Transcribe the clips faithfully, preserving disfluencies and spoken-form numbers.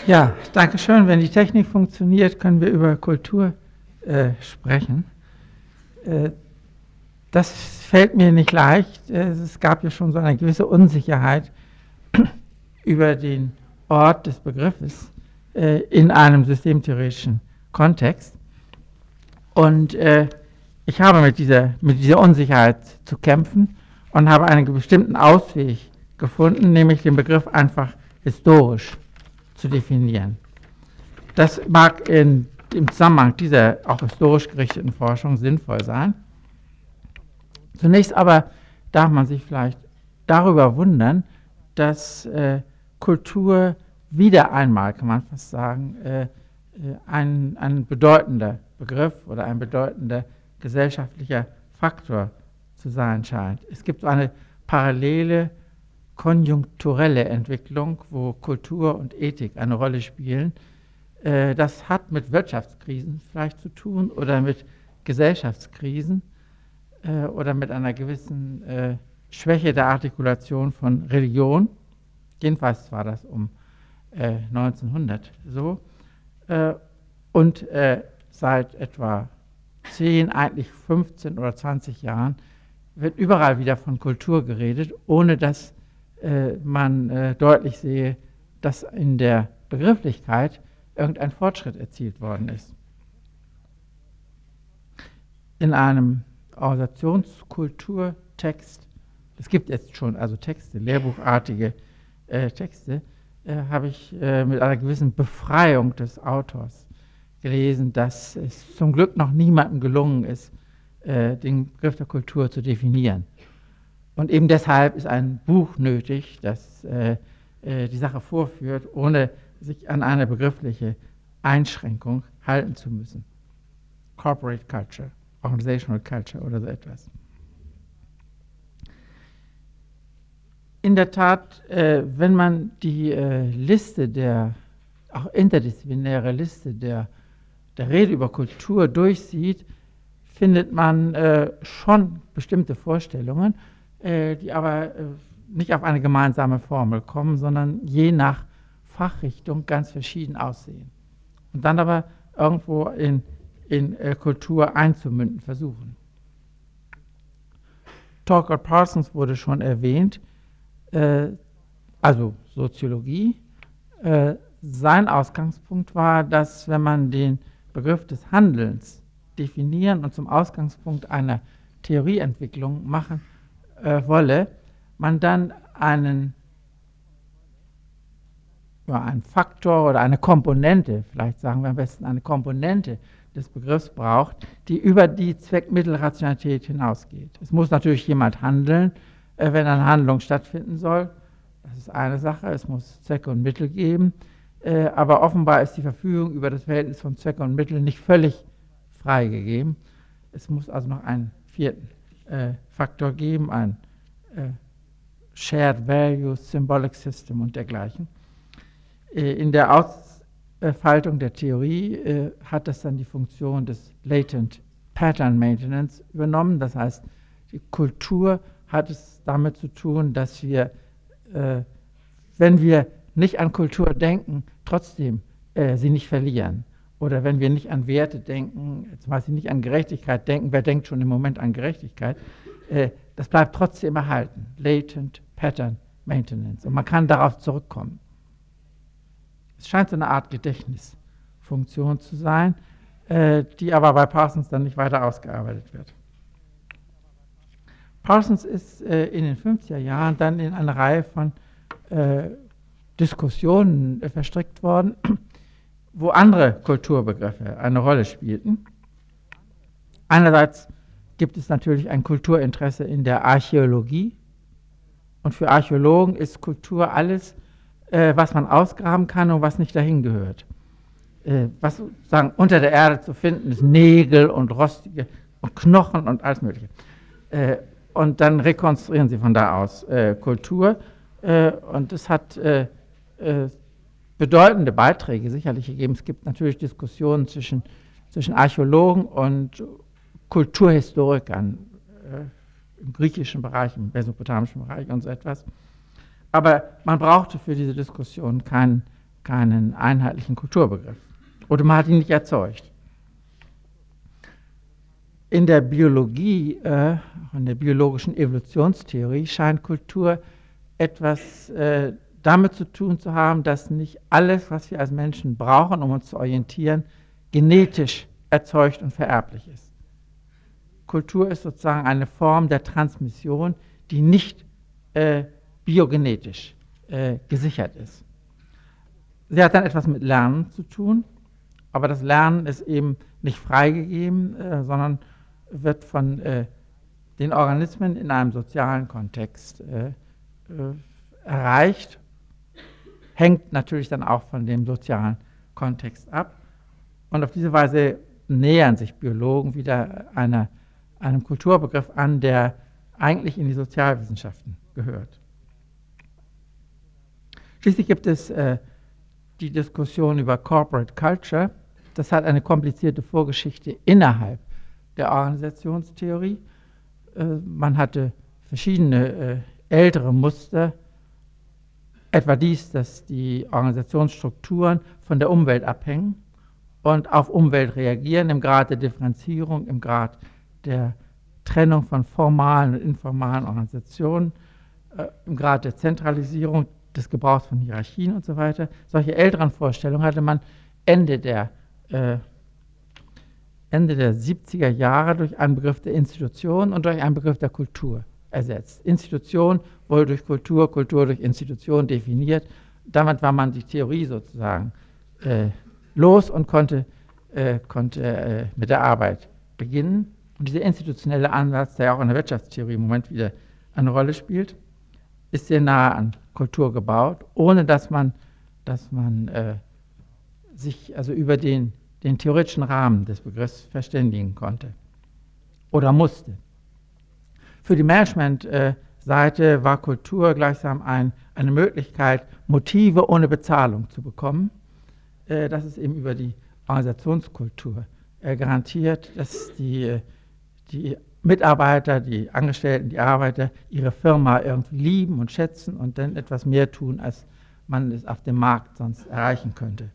Ja, danke schön. Wenn die Technik funktioniert, können wir über Kultur äh, sprechen. Äh, das fällt mir nicht leicht. Äh, es gab ja schon so eine gewisse Unsicherheit über den Ort des Begriffes äh, in einem systemtheoretischen Kontext. Und äh, ich habe mit dieser, mit dieser Unsicherheit zu kämpfen und habe einen bestimmten Ausweg gefunden, nämlich den Begriff einfach historisch zu definieren. Das mag in, im Zusammenhang dieser auch historisch gerichteten Forschung sinnvoll sein. Zunächst aber darf man sich vielleicht darüber wundern, dass äh, Kultur wieder einmal, kann man fast sagen, äh, ein, ein bedeutender Begriff oder ein bedeutender gesellschaftlicher Faktor zu sein scheint. Es gibt eine parallele konjunkturelle Entwicklung, wo Kultur und Ethik eine Rolle spielen. Äh, das hat mit Wirtschaftskrisen vielleicht zu tun oder mit Gesellschaftskrisen äh, oder mit einer gewissen äh, Schwäche der Artikulation von Religion. Jedenfalls war das um äh, neunzehnhundert so. Äh, und äh, seit etwa zehn, eigentlich fünfzehn oder zwanzig Jahren wird überall wieder von Kultur geredet, ohne dass äh, man äh, deutlich sehe, dass in der Begrifflichkeit irgendein Fortschritt erzielt worden ist. In einem Organisationskulturtext, es gibt jetzt schon also Texte, lehrbuchartige äh, Texte, äh, habe ich äh, mit einer gewissen Befreiung des Autors gelesen, dass es zum Glück noch niemandem gelungen ist, äh, den Begriff der Kultur zu definieren. Und eben deshalb ist ein Buch nötig, das äh, äh, die Sache vorführt, ohne sich an eine begriffliche Einschränkung halten zu müssen. Corporate Culture, Organizational Culture oder so etwas. In der Tat, äh, wenn man die äh, Liste der, auch interdisziplinäre Liste der, der Rede über Kultur durchsieht, findet man äh, schon bestimmte Vorstellungen, äh, die aber äh, nicht auf eine gemeinsame Formel kommen, sondern je nach Fachrichtung ganz verschieden aussehen. Und dann aber irgendwo in, in äh, Kultur einzumünden versuchen. Tucker Parsons wurde schon erwähnt, äh, also Soziologie. Äh, sein Ausgangspunkt war, dass wenn man den Begriff des Handelns definieren und zum Ausgangspunkt einer Theorieentwicklung machen äh, wolle, man dann einen, ja, einen Faktor oder eine Komponente, vielleicht sagen wir am besten eine Komponente des Begriffs braucht, die über die Zweckmittelrationalität hinausgeht. Es muss natürlich jemand handeln, äh, wenn eine Handlung stattfinden soll. Das ist eine Sache, es muss Zwecke und Mittel geben. Äh, aber offenbar ist die Verfügung über das Verhältnis von Zweck und Mittel nicht völlig freigegeben. Es muss also noch einen vierten äh, Faktor geben, ein äh, Shared Values, Symbolic System und dergleichen. Äh, in der Ausfaltung der Theorie äh, hat das dann die Funktion des Latent Pattern Maintenance übernommen. Das heißt, die Kultur hat es damit zu tun, dass wir, äh, wenn wir nicht an Kultur denken, trotzdem äh, sie nicht verlieren. Oder wenn wir nicht an Werte denken, zum Beispiel nicht an Gerechtigkeit denken, wer denkt schon im Moment an Gerechtigkeit, äh, das bleibt trotzdem erhalten. Latent Pattern Maintenance. Und man kann darauf zurückkommen. Es scheint so eine Art Gedächtnisfunktion zu sein, äh, die aber bei Parsons dann nicht weiter ausgearbeitet wird. Parsons ist äh, in den fünfziger Jahren dann in eine Reihe von äh, Diskussionen äh, verstrickt worden, wo andere Kulturbegriffe eine Rolle spielten. Einerseits gibt es natürlich ein Kulturinteresse in der Archäologie. Und für Archäologen ist Kultur alles, äh, was man ausgraben kann und was nicht dahin gehört. Äh, was sozusagen unter der Erde zu finden ist, Nägel und rostige und Knochen und alles Mögliche. Äh, und dann rekonstruieren sie von da aus äh, Kultur. Äh, und es hat äh, äh, bedeutende Beiträge sicherlich gegeben. Es gibt natürlich Diskussionen zwischen, zwischen Archäologen und Kulturhistorikern äh, im griechischen Bereich, im mesopotamischen Bereich und so etwas. Aber man brauchte für diese Diskussion keinen keinen einheitlichen Kulturbegriff. Oder man hat ihn nicht erzeugt. In der Biologie, äh, in der biologischen Evolutionstheorie scheint Kultur etwas äh, damit zu tun zu haben, dass nicht alles, was wir als Menschen brauchen, um uns zu orientieren, genetisch erzeugt und vererblich ist. Kultur ist sozusagen eine Form der Transmission, die nicht äh, biogenetisch äh, gesichert ist. Sie hat dann etwas mit Lernen zu tun, aber das Lernen ist eben nicht freigegeben, äh, sondern wird von äh, den Organismen in einem sozialen Kontext äh, äh, erreicht, hängt natürlich dann auch von dem sozialen Kontext ab. Und auf diese Weise nähern sich Biologen wieder einer, einem Kulturbegriff an, der eigentlich in die Sozialwissenschaften gehört. Schließlich gibt es äh, die Diskussion über Corporate Culture. Das hat eine komplizierte Vorgeschichte innerhalb der Organisationstheorie. Äh, man hatte verschiedene äh, ältere Muster, etwa dies, dass die Organisationsstrukturen von der Umwelt abhängen und auf Umwelt reagieren im Grad der Differenzierung, im Grad der Trennung von formalen und informalen Organisationen, äh, im Grad der Zentralisierung, des Gebrauchs von Hierarchien und so weiter. Solche älteren Vorstellungen hatte man Ende der, äh, Ende der siebziger Jahre durch einen Begriff der Institution und durch einen Begriff der Kultur ersetzt. Institution wurde durch Kultur, Kultur durch Institution definiert. Damit war man die Theorie sozusagen äh, los und konnte, äh, konnte äh, mit der Arbeit beginnen. Und dieser institutionelle Ansatz, der auch in der Wirtschaftstheorie im Moment wieder eine Rolle spielt, ist sehr nahe an Kultur gebaut, ohne dass man, dass man äh, sich also über den, den theoretischen Rahmen des Begriffs verständigen konnte oder musste. Für die Management-Seite war Kultur gleichsam ein, eine Möglichkeit, Motive ohne Bezahlung zu bekommen. Äh, das ist eben über die Organisationskultur äh, garantiert, dass die, die Mitarbeiter, die Angestellten, die Arbeiter ihre Firma irgendwie lieben und schätzen und dann etwas mehr tun, als man es auf dem Markt sonst erreichen könnte.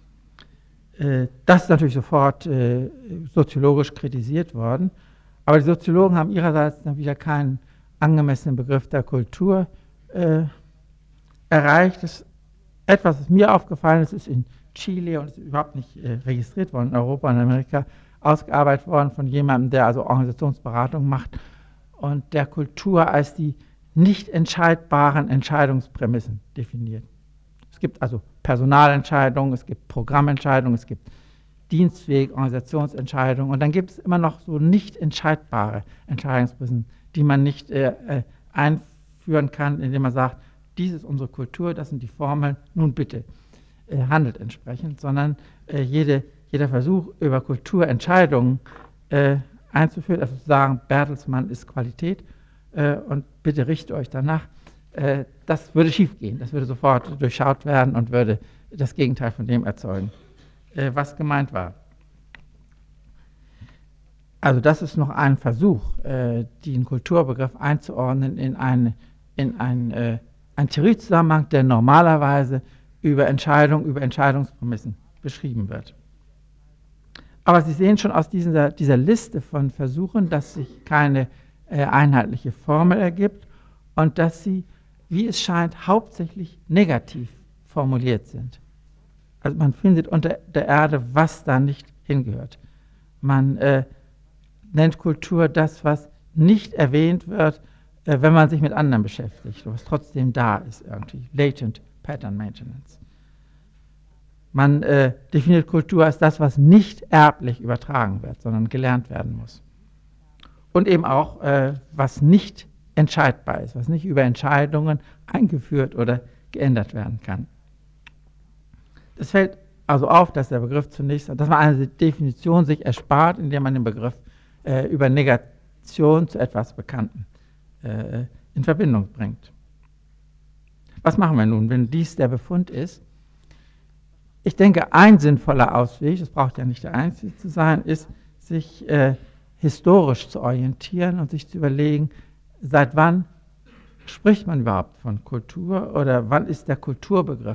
Äh, das ist natürlich sofort äh, soziologisch kritisiert worden, aber die Soziologen haben ihrerseits dann wieder keinen angemessenen Begriff der Kultur äh, erreicht. Das ist etwas, was mir aufgefallen ist, ist in Chile und ist überhaupt nicht äh, registriert worden, in Europa und Amerika, ausgearbeitet worden von jemandem, der also Organisationsberatung macht und der Kultur als die nicht entscheidbaren Entscheidungsprämissen definiert. Es gibt also Personalentscheidungen, es gibt Programmentscheidungen, es gibt Dienstweg, Organisationsentscheidungen und dann gibt es immer noch so nicht entscheidbare Entscheidungsprämissen, die man nicht äh, äh, einführen kann, indem man sagt, dies ist unsere Kultur, das sind die Formeln, nun bitte äh, handelt entsprechend, sondern äh, jede, jeder Versuch, über Kulturentscheidungen äh, einzuführen, also zu sagen, Bertelsmann ist Qualität äh, und bitte richtet euch danach, äh, das würde schiefgehen, das würde sofort durchschaut werden und würde das Gegenteil von dem erzeugen, äh, was gemeint war. Also das ist noch ein Versuch, äh, den Kulturbegriff einzuordnen in, eine, in ein, äh, einen Theoriezusammenhang, der normalerweise über Entscheidungen, über Entscheidungsprämissen beschrieben wird. Aber Sie sehen schon aus dieser, dieser Liste von Versuchen, dass sich keine äh, einheitliche Formel ergibt und dass sie, wie es scheint, hauptsächlich negativ formuliert sind. Also man findet unter der Erde, was da nicht hingehört. Man äh, nennt Kultur das, was nicht erwähnt wird, äh, wenn man sich mit anderen beschäftigt, was trotzdem da ist irgendwie. Latent Pattern Maintenance. Man äh, definiert Kultur als das, was nicht erblich übertragen wird, sondern gelernt werden muss. Und eben auch, äh, was nicht entscheidbar ist, was nicht über Entscheidungen eingeführt oder geändert werden kann. Es fällt also auf, dass der Begriff zunächst, dass man eine Definition sich erspart, indem man den Begriff äh, über Negation zu etwas Bekanntem äh, in Verbindung bringt. Was machen wir nun, wenn dies der Befund ist? Ich denke, ein sinnvoller Ausweg, das braucht ja nicht der einzige zu sein, ist, sich äh, historisch zu orientieren und sich zu überlegen, seit wann spricht man überhaupt von Kultur oder wann ist der Kulturbegriff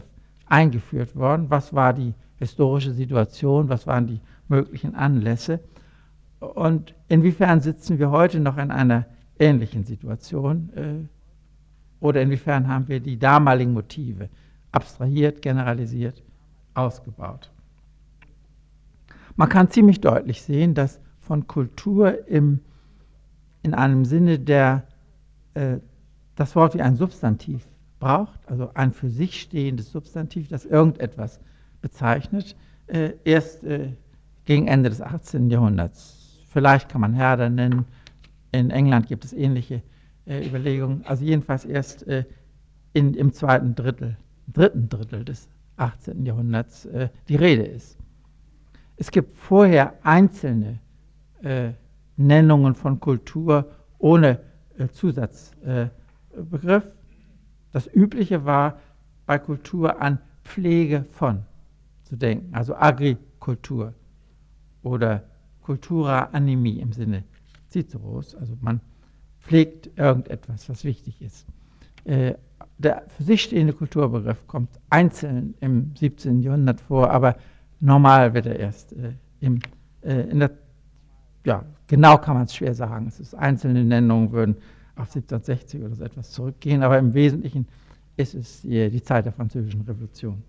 eingeführt worden, was war die historische Situation, was waren die möglichen Anlässe und inwiefern sitzen wir heute noch in einer ähnlichen Situation äh, oder inwiefern haben wir die damaligen Motive abstrahiert, generalisiert, ausgebaut. Man kann ziemlich deutlich sehen, dass von Kultur im, in einem Sinne, der äh, das Wort wie ein Substantiv braucht, also ein für sich stehendes Substantiv, das irgendetwas bezeichnet, äh, erst äh, gegen Ende des achtzehnten. Jahrhunderts. Vielleicht kann man Herder nennen, in England gibt es ähnliche äh, Überlegungen, also jedenfalls erst äh, in, im zweiten Drittel, dritten Drittel des achtzehnten. Jahrhunderts äh, die Rede ist. Es gibt vorher einzelne äh, Nennungen von Kultur ohne äh, Zusatzbegriff. Äh, das Übliche war bei Kultur an Pflege von zu denken, also Agrikultur oder Cultura animi im Sinne Ciceros, also man pflegt irgendetwas, was wichtig ist. Äh, der für sich stehende Kulturbegriff kommt einzeln im siebzehnten. Jahrhundert vor, aber normal wird er erst äh, im, äh, in der, ja, genau kann man es schwer sagen. Es ist einzelne Nennungen würden auf siebzehnhundertsechzig oder so etwas zurückgehen, aber im Wesentlichen ist es die, die Zeit der Französischen Revolution.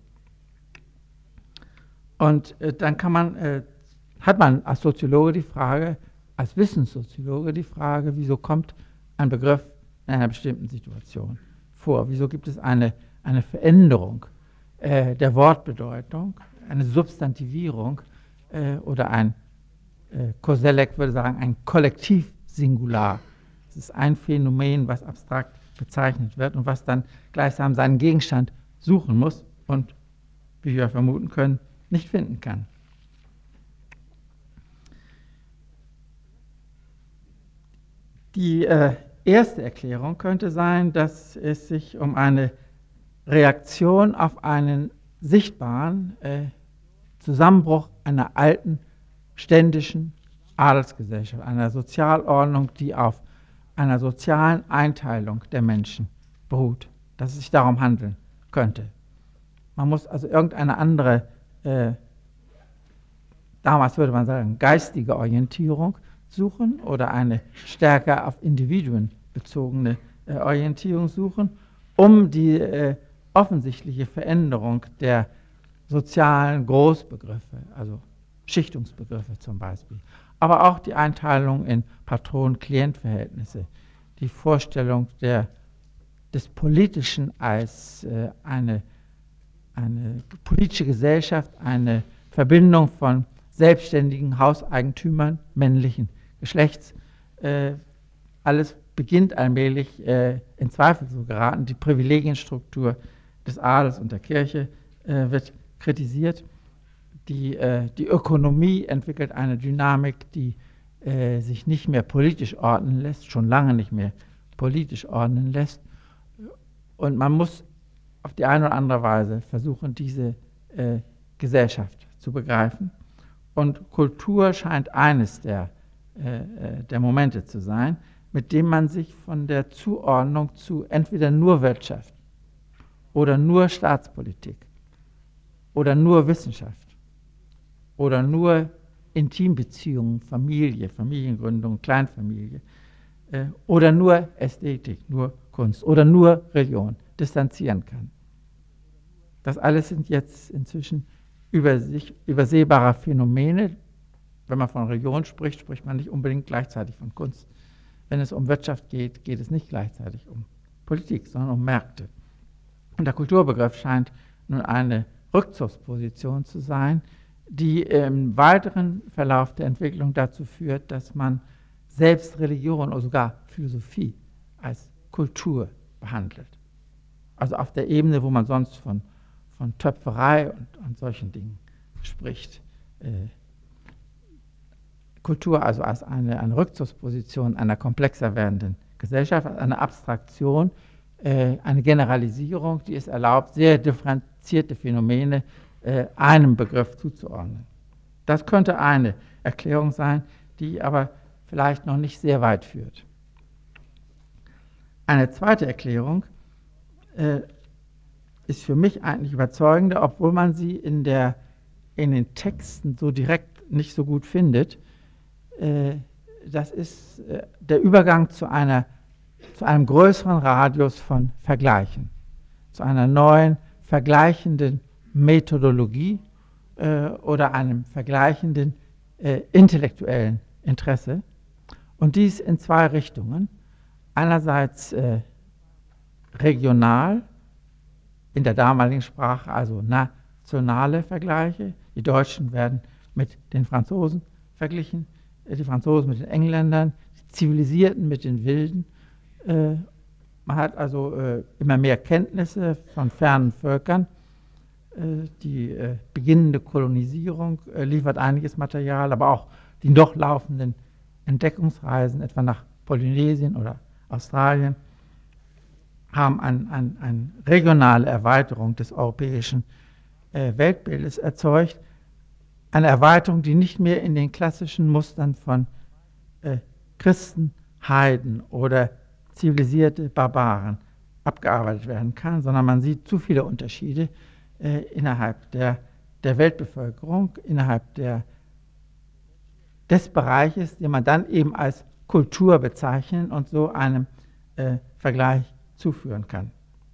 Und äh, dann kann man, äh, hat man als Soziologe die Frage, als Wissenssoziologe die Frage, wieso kommt ein Begriff in einer bestimmten Situation vor? Wieso gibt es eine, eine Veränderung äh, der Wortbedeutung, eine Substantivierung äh, oder ein, äh, Koselleck würde sagen, ein Kollektivsingular. Es ist ein Phänomen, was abstrakt bezeichnet wird und was dann gleichsam seinen Gegenstand suchen muss und, wie wir vermuten können, nicht finden kann. Die äh, erste Erklärung könnte sein, dass es sich um eine Reaktion auf einen sichtbaren äh, Zusammenbruch einer alten ständischen Adelsgesellschaft, einer Sozialordnung, die auf einer sozialen Einteilung der Menschen beruht, dass es sich darum handeln könnte. Man muss also irgendeine andere, äh, damals würde man sagen, geistige Orientierung suchen oder eine stärker auf Individuen bezogene äh, Orientierung suchen, um die äh, offensichtliche Veränderung der sozialen Großbegriffe, also Schichtungsbegriffe zum Beispiel, aber auch die Einteilung in Patron-Klient-Verhältnisse, die Vorstellung der, des Politischen als äh, eine, eine politische Gesellschaft, eine Verbindung von selbstständigen Hauseigentümern männlichen Geschlechts, äh, alles beginnt allmählich äh, in Zweifel zu geraten. Die Privilegienstruktur des Adels und der Kirche äh, wird kritisiert. Die, äh, die Ökonomie entwickelt eine Dynamik, die äh, sich nicht mehr politisch ordnen lässt, schon lange nicht mehr politisch ordnen lässt. Und man muss auf die eine oder andere Weise versuchen, diese äh, Gesellschaft zu begreifen. Und Kultur scheint eines der, äh, der Momente zu sein, mit dem man sich von der Zuordnung zu entweder nur Wirtschaft oder nur Staatspolitik oder nur Wissenschaft oder nur Intimbeziehungen, Familie, Familiengründung, Kleinfamilie äh, oder nur Ästhetik, nur Kunst oder nur Religion distanzieren kann. Das alles sind jetzt inzwischen übersich, übersehbare Phänomene. Wenn man von Religion spricht, spricht man nicht unbedingt gleichzeitig von Kunst. Wenn es um Wirtschaft geht, geht es nicht gleichzeitig um Politik, sondern um Märkte. Und der Kulturbegriff scheint nun eine Rückzugsposition zu sein, die im weiteren Verlauf der Entwicklung dazu führt, dass man selbst Religion oder sogar Philosophie als Kultur behandelt. Also auf der Ebene, wo man sonst von, von Töpferei und, und solchen Dingen spricht. Äh, Kultur also als eine, eine Rückzugsposition einer komplexer werdenden Gesellschaft, als eine Abstraktion, äh, eine Generalisierung, die es erlaubt, sehr differenzierte Phänomene äh, einem Begriff zuzuordnen. Das könnte eine Erklärung sein, die aber vielleicht noch nicht sehr weit führt. Eine zweite Erklärung äh, ist für mich eigentlich überzeugender, obwohl man sie in, der, in den Texten so direkt nicht so gut findet. Äh, das ist äh, der Übergang zu, einer, zu einem größeren Radius von Vergleichen, zu einer neuen vergleichenden Methodologie äh, oder einem vergleichenden äh, intellektuellen Interesse. Und dies in zwei Richtungen. Einerseits äh, regional, in der damaligen Sprache, also nationale Vergleiche. Die Deutschen werden mit den Franzosen verglichen, äh, die Franzosen mit den Engländern, die Zivilisierten mit den Wilden. Äh, man hat also äh, immer mehr Kenntnisse von fernen Völkern. Äh, die äh, beginnende Kolonisierung äh, liefert einiges Material, aber auch die noch laufenden Entdeckungsreisen, etwa nach Polynesien oder Australien, haben eine ein, ein regionale Erweiterung des europäischen äh, Weltbildes erzeugt. Eine Erweiterung, die nicht mehr in den klassischen Mustern von äh, Christen, Heiden oder zivilisierte Barbaren abgearbeitet werden kann, sondern man sieht zu viele Unterschiede äh, innerhalb der, der Weltbevölkerung, innerhalb der, des Bereiches, den man dann eben als Kultur bezeichnen und so einem äh, Vergleich zuführen kann.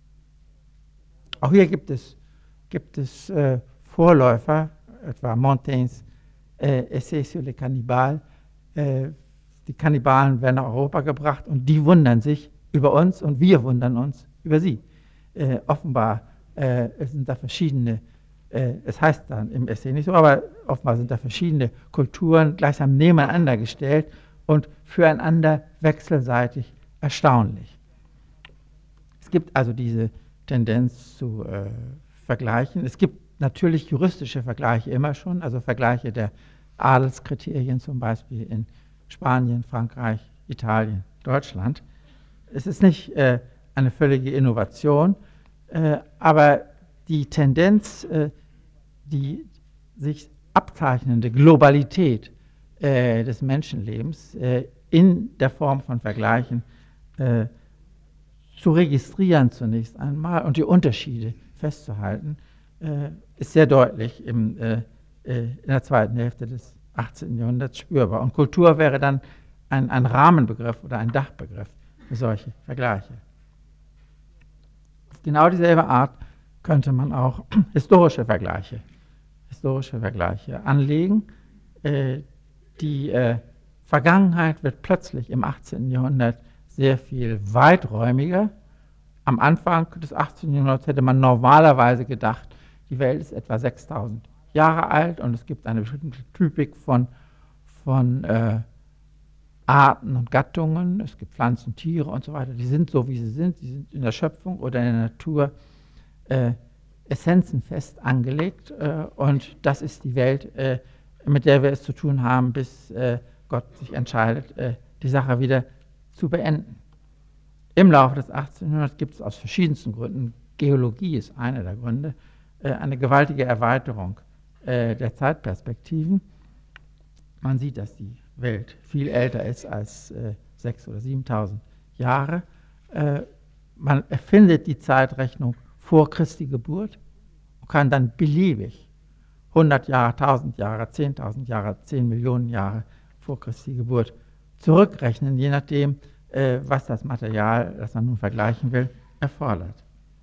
Auch hier gibt es, gibt es äh, Vorläufer, etwa Montaignes äh, Essai sur les Cannibales. Äh, die Kannibalen werden nach Europa gebracht und die wundern sich über uns und wir wundern uns über sie. Äh, offenbar äh, es sind da verschiedene, äh, es heißt dann im Essay nicht so, aber offenbar sind da verschiedene Kulturen gleichsam nebeneinander gestellt und füreinander wechselseitig erstaunlich. Es gibt also diese Tendenz zu äh, vergleichen. Es gibt natürlich juristische Vergleiche immer schon, also Vergleiche der Adelskriterien zum Beispiel in Spanien, Frankreich, Italien, Deutschland. Es ist nicht äh, eine völlige Innovation, äh, aber die Tendenz, äh, die sich abzeichnende Globalität äh, des Menschenlebens äh, in der Form von Vergleichen äh, zu registrieren zunächst einmal und die Unterschiede festzuhalten, äh, ist sehr deutlich im, äh, in der zweiten Hälfte des achtzehnten. Jahrhunderts spürbar. Und Kultur wäre dann ein, ein Rahmenbegriff oder ein Dachbegriff für solche Vergleiche. Auf genau dieselbe Art könnte man auch historische Vergleiche, historische Vergleiche anlegen. Äh, die äh, Vergangenheit wird plötzlich im achtzehnten. Jahrhundert sehr viel weiträumiger. Am Anfang des achtzehnten. Jahrhunderts hätte man normalerweise gedacht, die Welt ist etwa sechstausend Jahre alt und es gibt eine bestimmte Typik von, von äh, Arten und Gattungen, es gibt Pflanzen, Tiere und so weiter, die sind so, wie sie sind, die sind in der Schöpfung oder in der Natur äh, essenzenfest angelegt äh, und das ist die Welt, äh, mit der wir es zu tun haben, bis äh, Gott sich entscheidet, äh, die Sache wieder zu beenden. Im Laufe des achtzehnten. Jahrhunderts gibt es aus verschiedensten Gründen, Geologie ist einer der Gründe, äh, eine gewaltige Erweiterung äh, der Zeitperspektiven. Man sieht, dass die Welt viel älter ist als äh, sechstausend oder siebentausend Jahre. Äh, man erfindet die Zeitrechnung vor Christi Geburt und kann dann beliebig hundert Jahre, tausend Jahre, zehntausend Jahre, zehn Millionen Jahre vor Christi Geburt zurückrechnen, je nachdem, äh, was das Material, das man nun vergleichen will, erfordert.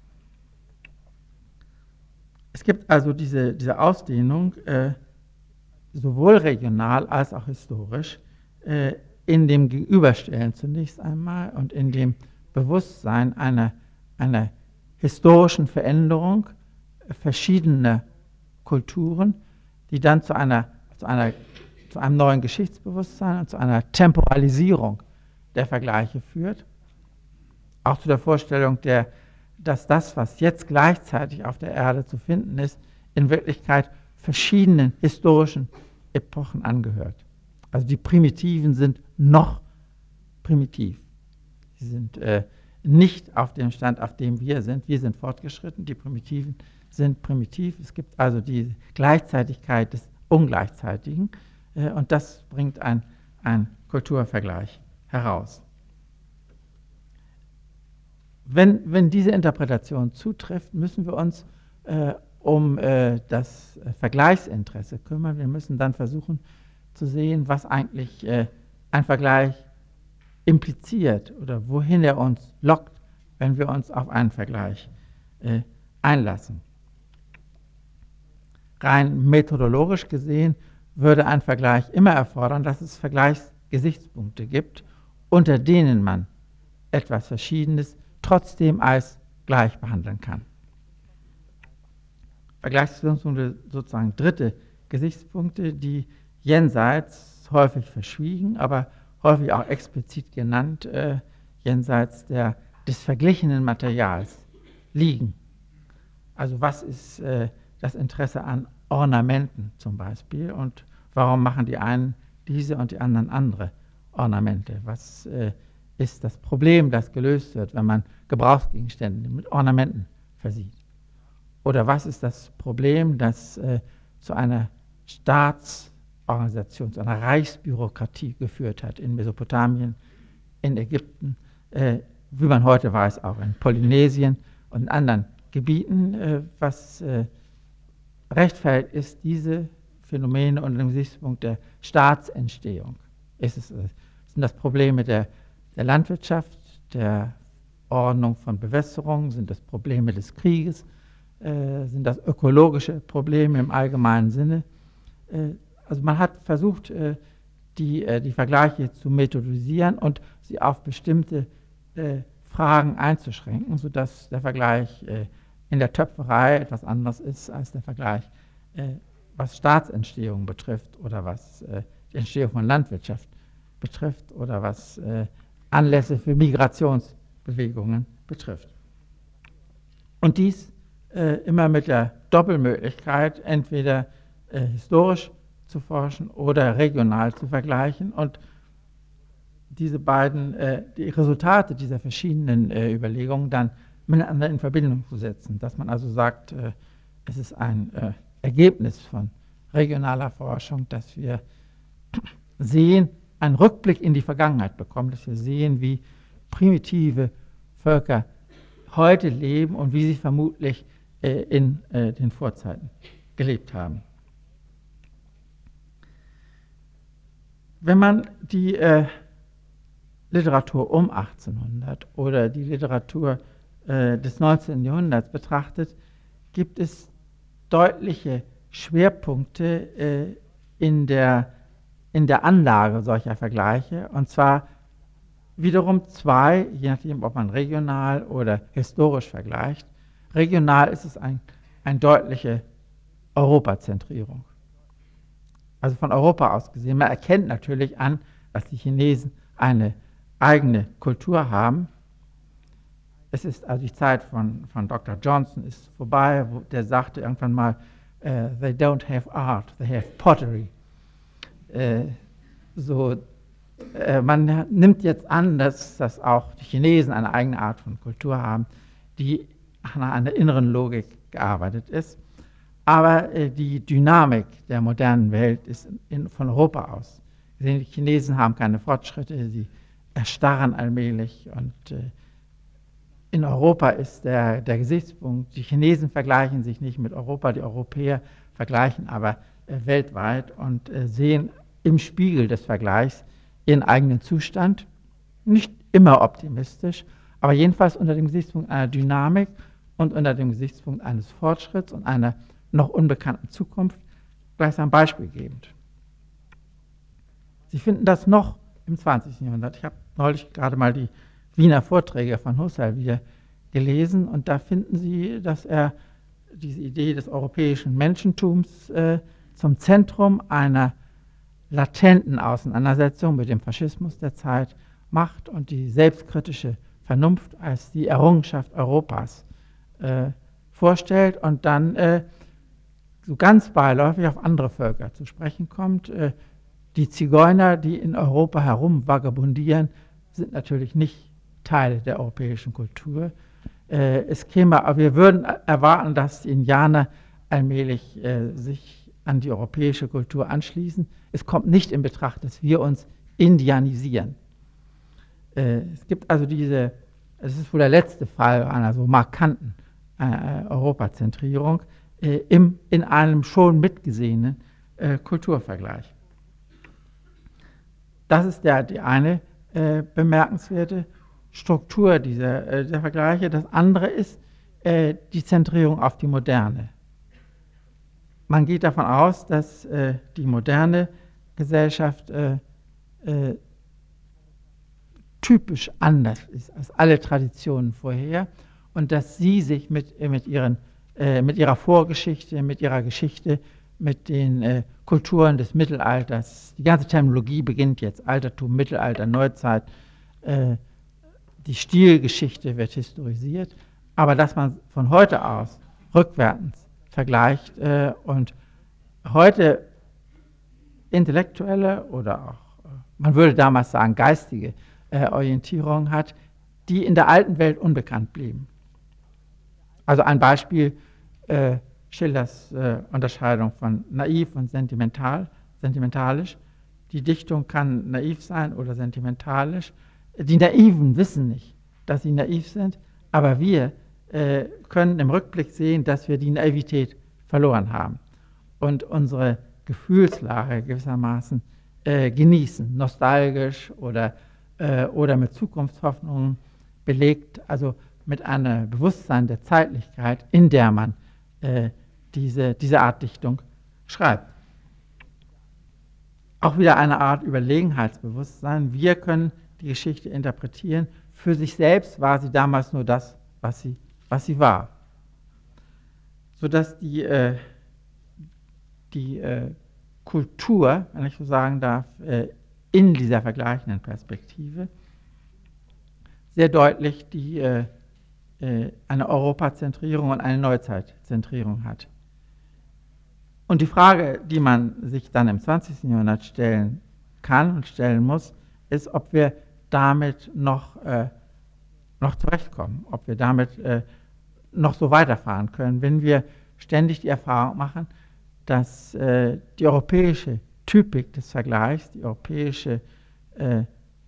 Es gibt also diese, diese Ausdehnung, äh, sowohl regional als auch historisch, äh, in dem Gegenüberstellen zunächst einmal und in dem Bewusstsein einer, einer historischen Veränderung verschiedener Kulturen, die dann zu, einer, zu, einer, zu einem neuen Geschichtsbewusstsein und zu einer Temporalisierung der Vergleiche führt. Auch zu der Vorstellung, der, dass das, was jetzt gleichzeitig auf der Erde zu finden ist, in Wirklichkeit verschiedenen historischen Epochen angehört. Also die Primitiven sind noch primitiv. Sie sind äh, nicht auf dem Stand, auf dem wir sind. Wir sind fortgeschritten, die Primitiven sind primitiv. Es gibt also die Gleichzeitigkeit des Ungleichzeitigen äh, und das bringt ein, ein Kulturvergleich heraus. wenn, wenn diese Interpretation zutrifft, müssen wir uns äh, um äh, das äh, Vergleichsinteresse kümmern. Wir müssen dann versuchen zu sehen, was eigentlich äh, ein Vergleich impliziert oder wohin er uns lockt, wenn wir uns auf einen Vergleich äh, einlassen. Rein methodologisch gesehen würde ein Vergleich immer erfordern, dass es Vergleichsgesichtspunkte gibt, unter denen man etwas Verschiedenes trotzdem als gleich behandeln kann. Vergleichsgesichtspunkte, sozusagen dritte Gesichtspunkte, die jenseits, häufig verschwiegen, aber häufig auch explizit genannt, äh, jenseits der, des verglichenen Materials liegen. Also was ist äh, das Interesse an Ornamenten zum Beispiel und warum machen die einen diese und die anderen andere Ornamente? Was äh, ist das Problem, das gelöst wird, wenn man Gebrauchsgegenstände mit Ornamenten versieht? Oder was ist das Problem, das äh, zu einer Staatsorganisation, zu einer Reichsbürokratie geführt hat in Mesopotamien, in Ägypten, äh, wie man heute weiß, auch in Polynesien und in anderen Gebieten, äh, was äh, rechtfertigt ist, diese Phänomene unter dem Gesichtspunkt der Staatsentstehung. Ist es, äh, sind das Probleme der, der Landwirtschaft, der Ordnung von Bewässerung, sind das Probleme des Krieges, äh, sind das ökologische Probleme im allgemeinen Sinne. Äh, also man hat versucht, äh, die, äh, die Vergleiche zu methodisieren und sie auf bestimmte äh, Fragen einzuschränken, sodass der Vergleich äh, in der Töpferei etwas anderes ist als der Vergleich, äh, was Staatsentstehung betrifft oder was äh, die Entstehung von Landwirtschaft betrifft oder was äh, Anlässe für Migrationsbewegungen betrifft. Und dies äh, immer mit der Doppelmöglichkeit, entweder äh, historisch zu forschen oder regional zu vergleichen und diese beiden, äh, die Resultate dieser verschiedenen äh, Überlegungen dann miteinander in Verbindung zu setzen. Dass man also sagt, äh, es ist ein äh, Ergebnis von regionaler Forschung, dass wir sehen, einen Rückblick in die Vergangenheit bekommen, dass wir sehen, wie primitive Völker heute leben und wie sie vermutlich äh, in äh, den Vorzeiten gelebt haben. Wenn man die äh, Literatur um achtzehnhundert oder die Literatur äh, des neunzehnten Jahrhunderts betrachtet, gibt es deutliche Schwerpunkte äh, in, der, in der Anlage solcher Vergleiche, und zwar wiederum zwei, je nachdem, ob man regional oder historisch vergleicht. Regional ist es ein, eine deutliche Europazentrierung. Also von Europa aus gesehen. Man erkennt natürlich an, dass die Chinesen eine eigene Kultur haben. Es ist also die Zeit von, von Doktor Johnson ist vorbei, wo der sagte irgendwann mal, uh, they don't have art, they have pottery. Äh, so, äh, man nimmt jetzt an, dass, dass auch die Chinesen eine eigene Art von Kultur haben, die nach einer inneren Logik gearbeitet ist. Aber äh, die Dynamik der modernen Welt ist in, von Europa aus. Die Chinesen haben keine Fortschritte, sie erstarren allmählich und äh, in Europa ist der, der Gesichtspunkt, die Chinesen vergleichen sich nicht mit Europa, die Europäer vergleichen aber äh, weltweit und äh, sehen im Spiegel des Vergleichs ihren eigenen Zustand, nicht immer optimistisch, aber jedenfalls unter dem Gesichtspunkt einer Dynamik und unter dem Gesichtspunkt eines Fortschritts und einer noch unbekannten Zukunft gleichsam beispielgebend. Sie finden das noch im zwanzigsten Jahrhundert. Ich habe neulich gerade mal die Wiener Vorträge von Husserl wieder gelesen und da finden Sie, dass er diese Idee des europäischen Menschentums äh, zum Zentrum einer latenten Auseinandersetzung mit dem Faschismus der Zeit macht und die selbstkritische Vernunft als die Errungenschaft Europas äh, vorstellt und dann äh, so ganz beiläufig auf andere Völker zu sprechen kommt. Äh, die Zigeuner, die in Europa herum vagabundieren, sind natürlich nicht Teil der europäischen Kultur. Äh, es käme, wir würden erwarten, dass die Indianer allmählich äh, sich an die europäische Kultur anschließen. Es kommt nicht in Betracht, dass wir uns indianisieren. Äh, es gibt also diese Es ist wohl der letzte Fall einer so markanten äh, Europazentrierung äh, im, in einem schon mitgesehenen äh, Kulturvergleich. Das ist der, die eine äh, bemerkenswerte Struktur dieser, äh, dieser Vergleiche. Das andere ist äh, die Zentrierung auf die Moderne. Man geht davon aus, dass äh, die moderne Gesellschaft äh, äh, typisch anders ist als alle Traditionen vorher und dass sie sich mit, mit, ihren, äh, mit ihrer Vorgeschichte, mit ihrer Geschichte, mit den äh, Kulturen des Mittelalters, die ganze Terminologie beginnt jetzt, Altertum, Mittelalter, Neuzeit, äh, die Stilgeschichte wird historisiert, aber dass man von heute aus rückwärts vergleicht äh, und heute intellektuelle oder auch, man würde damals sagen, geistige äh, Orientierung hat, die in der alten Welt unbekannt blieben. Also ein Beispiel, äh, Schillers äh, Unterscheidung von naiv und sentimental, sentimentalisch. Die Dichtung kann naiv sein oder sentimentalisch. Die Naiven wissen nicht, dass sie naiv sind, aber wir äh, können im Rückblick sehen, dass wir die Naivität verloren haben und unsere Gefühlslage gewissermaßen äh, genießen, nostalgisch oder, äh, oder mit Zukunftshoffnungen belegt, also mit einem Bewusstsein der Zeitlichkeit, in der man äh, diese, diese Art Dichtung schreibt. Auch wieder eine Art Überlegenheitsbewusstsein. Wir können die Geschichte interpretieren. Für sich selbst war sie damals nur das, was sie, was sie war. Sodass die, äh, die äh, Kultur, wenn ich so sagen darf, äh, in dieser vergleichenden Perspektive sehr deutlich die, äh, äh, eine Europazentrierung und eine Neuzeitzentrierung hat. Und die Frage, die man sich dann im zwanzigsten Jahrhundert stellen kann und stellen muss, ist, ob wir damit noch, äh, noch zurechtkommen, ob wir damit äh, noch so weiterfahren können, wenn wir ständig die Erfahrung machen, dass äh, die europäische Typik des Vergleichs, die europäische äh,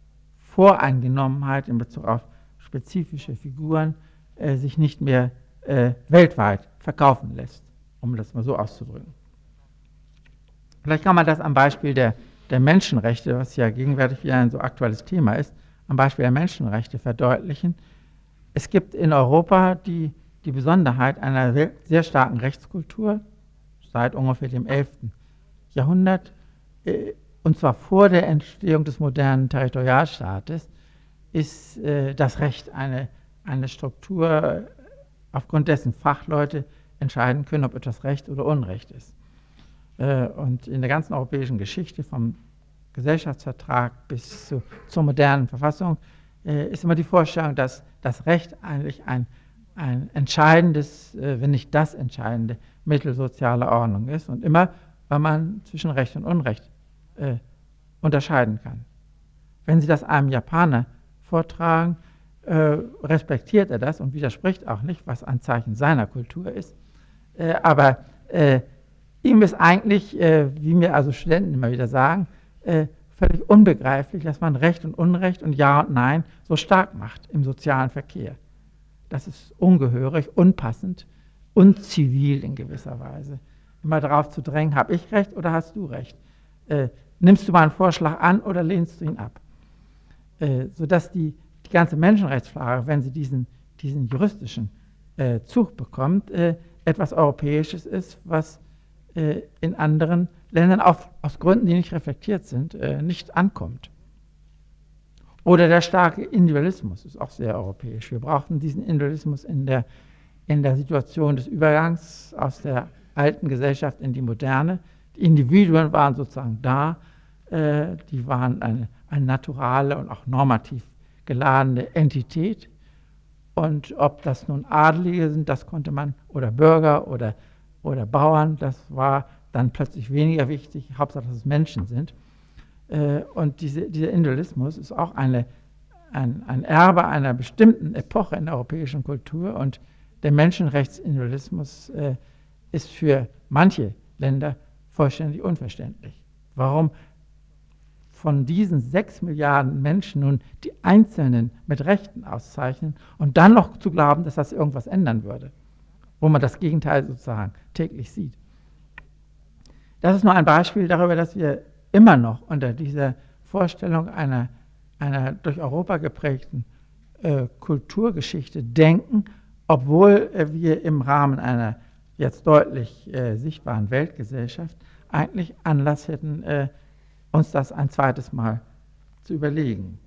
Voreingenommenheit in Bezug auf spezifische Figuren äh, sich nicht mehr äh, weltweit verkaufen lässt, um das mal so auszudrücken. Vielleicht kann man das am Beispiel der, der Menschenrechte, was ja gegenwärtig wieder ein so aktuelles Thema ist, am Beispiel der Menschenrechte verdeutlichen. Es gibt in Europa die, die Besonderheit einer sehr, sehr starken Rechtskultur seit ungefähr dem elften Jahrhundert, äh, und zwar vor der Entstehung des modernen Territorialstaates, ist äh, das Recht eine, eine Struktur, aufgrund dessen Fachleute entscheiden können, ob etwas Recht oder Unrecht ist. Äh, und in der ganzen europäischen Geschichte, vom Gesellschaftsvertrag bis zu, zur modernen Verfassung, äh, ist immer die Vorstellung, dass das Recht eigentlich ein, ein entscheidendes, äh, wenn nicht das entscheidende Mittel sozialer Ordnung ist und immer, weil man zwischen Recht und Unrecht äh, unterscheiden kann. Wenn Sie das einem Japaner vortragen, äh, respektiert er das und widerspricht auch nicht, was ein Zeichen seiner Kultur ist. Äh, aber äh, ihm ist eigentlich, äh, wie mir also Studenten immer wieder sagen, äh, völlig unbegreiflich, dass man Recht und Unrecht und Ja und Nein so stark macht im sozialen Verkehr. Das ist ungehörig, unpassend, unzivil in gewisser Weise. Immer darauf zu drängen, habe ich Recht oder hast du Recht? Äh, nimmst du meinen Vorschlag an oder lehnst du ihn ab? Äh, sodass die, die ganze Menschenrechtsfrage, wenn sie diesen, diesen juristischen äh, Zug bekommt, äh, etwas Europäisches ist, was äh, in anderen Ländern auf, aus Gründen, die nicht reflektiert sind, äh, nicht ankommt. Oder der starke Individualismus ist auch sehr europäisch. Wir brauchten diesen Individualismus in der, in der Situation des Übergangs aus der alten Gesellschaft in die moderne. Die Individuen waren sozusagen da, äh, die waren eine, eine naturale und auch normativ geladene Entität. Und ob das nun Adelige sind, das konnte man, oder Bürger oder, oder Bauern, das war dann plötzlich weniger wichtig. Hauptsache, dass es Menschen sind. Und diese, dieser Individualismus ist auch eine, ein, ein Erbe einer bestimmten Epoche in der europäischen Kultur. Und der Menschenrechtsindividualismus äh, ist für manche Länder vollständig unverständlich. Warum von diesen sechs Milliarden Menschen nun die Einzelnen mit Rechten auszeichnen und dann noch zu glauben, dass das irgendwas ändern würde, wo man das Gegenteil sozusagen täglich sieht. Das ist nur ein Beispiel darüber, dass wir immer noch unter dieser Vorstellung einer, einer durch Europa geprägten äh, Kulturgeschichte denken, obwohl äh, wir im Rahmen einer jetzt deutlich äh, sichtbaren Weltgesellschaft eigentlich Anlass hätten, äh, uns das ein zweites Mal zu überlegen.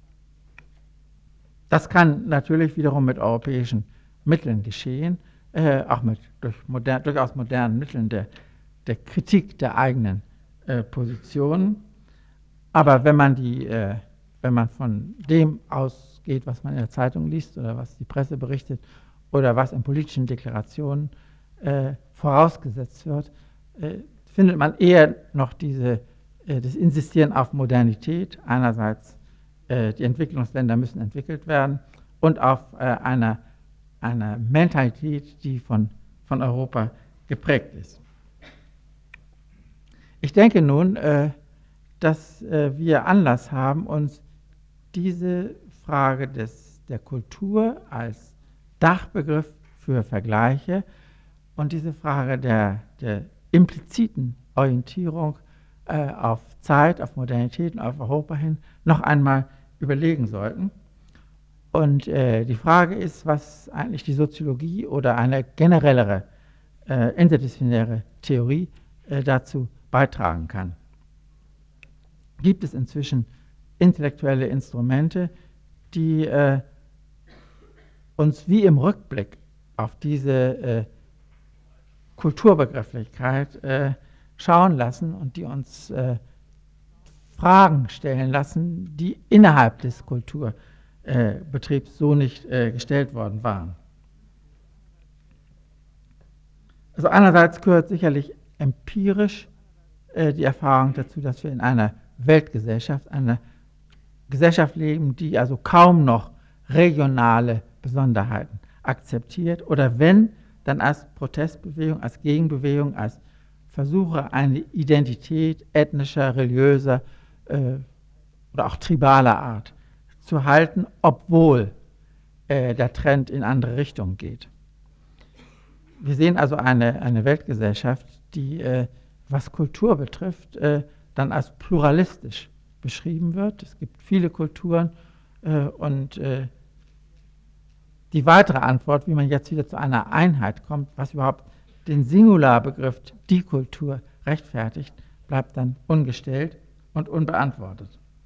Das kann natürlich wiederum mit europäischen Mitteln geschehen, äh, auch mit durch moder durchaus modernen Mitteln der, der Kritik der eigenen äh, Positionen. Aber wenn man, die, äh, wenn man von dem ausgeht, was man in der Zeitung liest oder was die Presse berichtet oder was in politischen Deklarationen äh, vorausgesetzt wird, äh, findet man eher noch diese, äh, das Insistieren auf Modernität. Einerseits, äh, die Entwicklungsländer müssen entwickelt werden und auf äh, einer, einer Mentalität, die von, von Europa geprägt ist. Ich denke nun, äh, dass äh, wir Anlass haben, uns diese Frage des, der Kultur als Dachbegriff für Vergleiche und diese Frage der, der impliziten Orientierung äh, auf Zeit, auf Modernität und auf Europa hin noch einmal überlegen sollten. Und äh, die Frage ist, was eigentlich die Soziologie oder eine generellere äh, interdisziplinäre Theorie äh, dazu beitragen kann. Gibt es inzwischen intellektuelle Instrumente, die äh, uns wie im Rückblick auf diese äh, Kulturbegrifflichkeit äh, schauen lassen und die uns äh, Fragen stellen lassen, die innerhalb des Kulturbetriebs äh, so nicht äh, gestellt worden waren. Also einerseits gehört sicherlich empirisch äh, die Erfahrung dazu, dass wir in einer Weltgesellschaft, einer Gesellschaft leben, die also kaum noch regionale Besonderheiten akzeptiert oder wenn, dann als Protestbewegung, als Gegenbewegung, als Versuche, eine Identität ethnischer, religiöser äh, oder auch tribaler Art zu halten, obwohl äh, der Trend in andere Richtungen geht. Wir sehen also eine, eine Weltgesellschaft, die, äh, was Kultur betrifft, äh, dann als pluralistisch beschrieben wird. Es gibt viele Kulturen äh, und äh, die weitere Antwort, wie man jetzt wieder zu einer Einheit kommt, was überhaupt den Singularbegriff die Kultur rechtfertigt, bleibt dann ungestellt und unbeantwortet.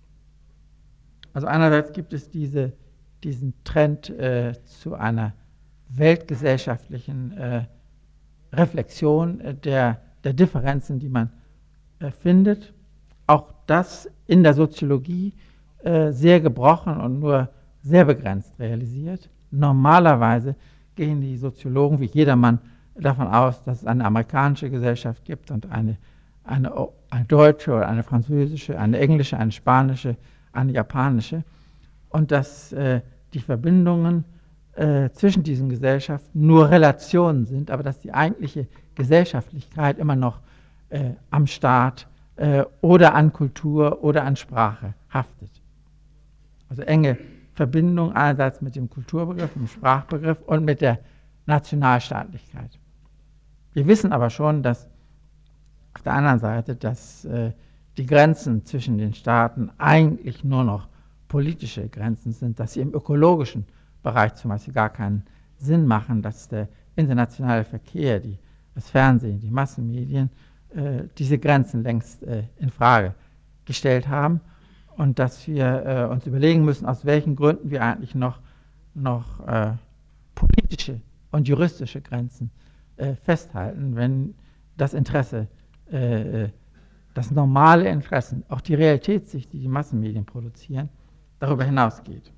Also einerseits gibt es diese, diesen Trend äh, zu einer weltgesellschaftlichen äh, Reflexion äh, der, der Differenzen, die man äh, findet. Auch das in der Soziologie äh, sehr gebrochen und nur sehr begrenzt realisiert. Normalerweise gehen die Soziologen wie jedermann davon aus, dass es eine amerikanische Gesellschaft gibt und eine, eine, eine deutsche oder eine französische, eine englische, eine spanische, eine japanische und dass äh, die Verbindungen äh, zwischen diesen Gesellschaften nur Relationen sind, aber dass die eigentliche Gesellschaftlichkeit immer noch äh, am Staat äh, oder an Kultur oder an Sprache haftet. Also enge Verbindung einerseits mit dem Kulturbegriff, dem Sprachbegriff und mit der Nationalstaatlichkeit. Wir wissen aber schon, dass auf der anderen Seite, dass äh, die Grenzen zwischen den Staaten eigentlich nur noch politische Grenzen sind, dass sie im ökologischen Bereich zum Beispiel gar keinen Sinn machen, dass der internationale Verkehr, die, das Fernsehen, die Massenmedien äh, diese Grenzen längst äh, in Frage gestellt haben und dass wir äh, uns überlegen müssen, aus welchen Gründen wir eigentlich noch, noch äh, politische und juristische Grenzen äh, festhalten, wenn das Interesse, äh, das normale Interesse, auch die Realitätssicht, die die Massenmedien produzieren, darüber hinausgeht.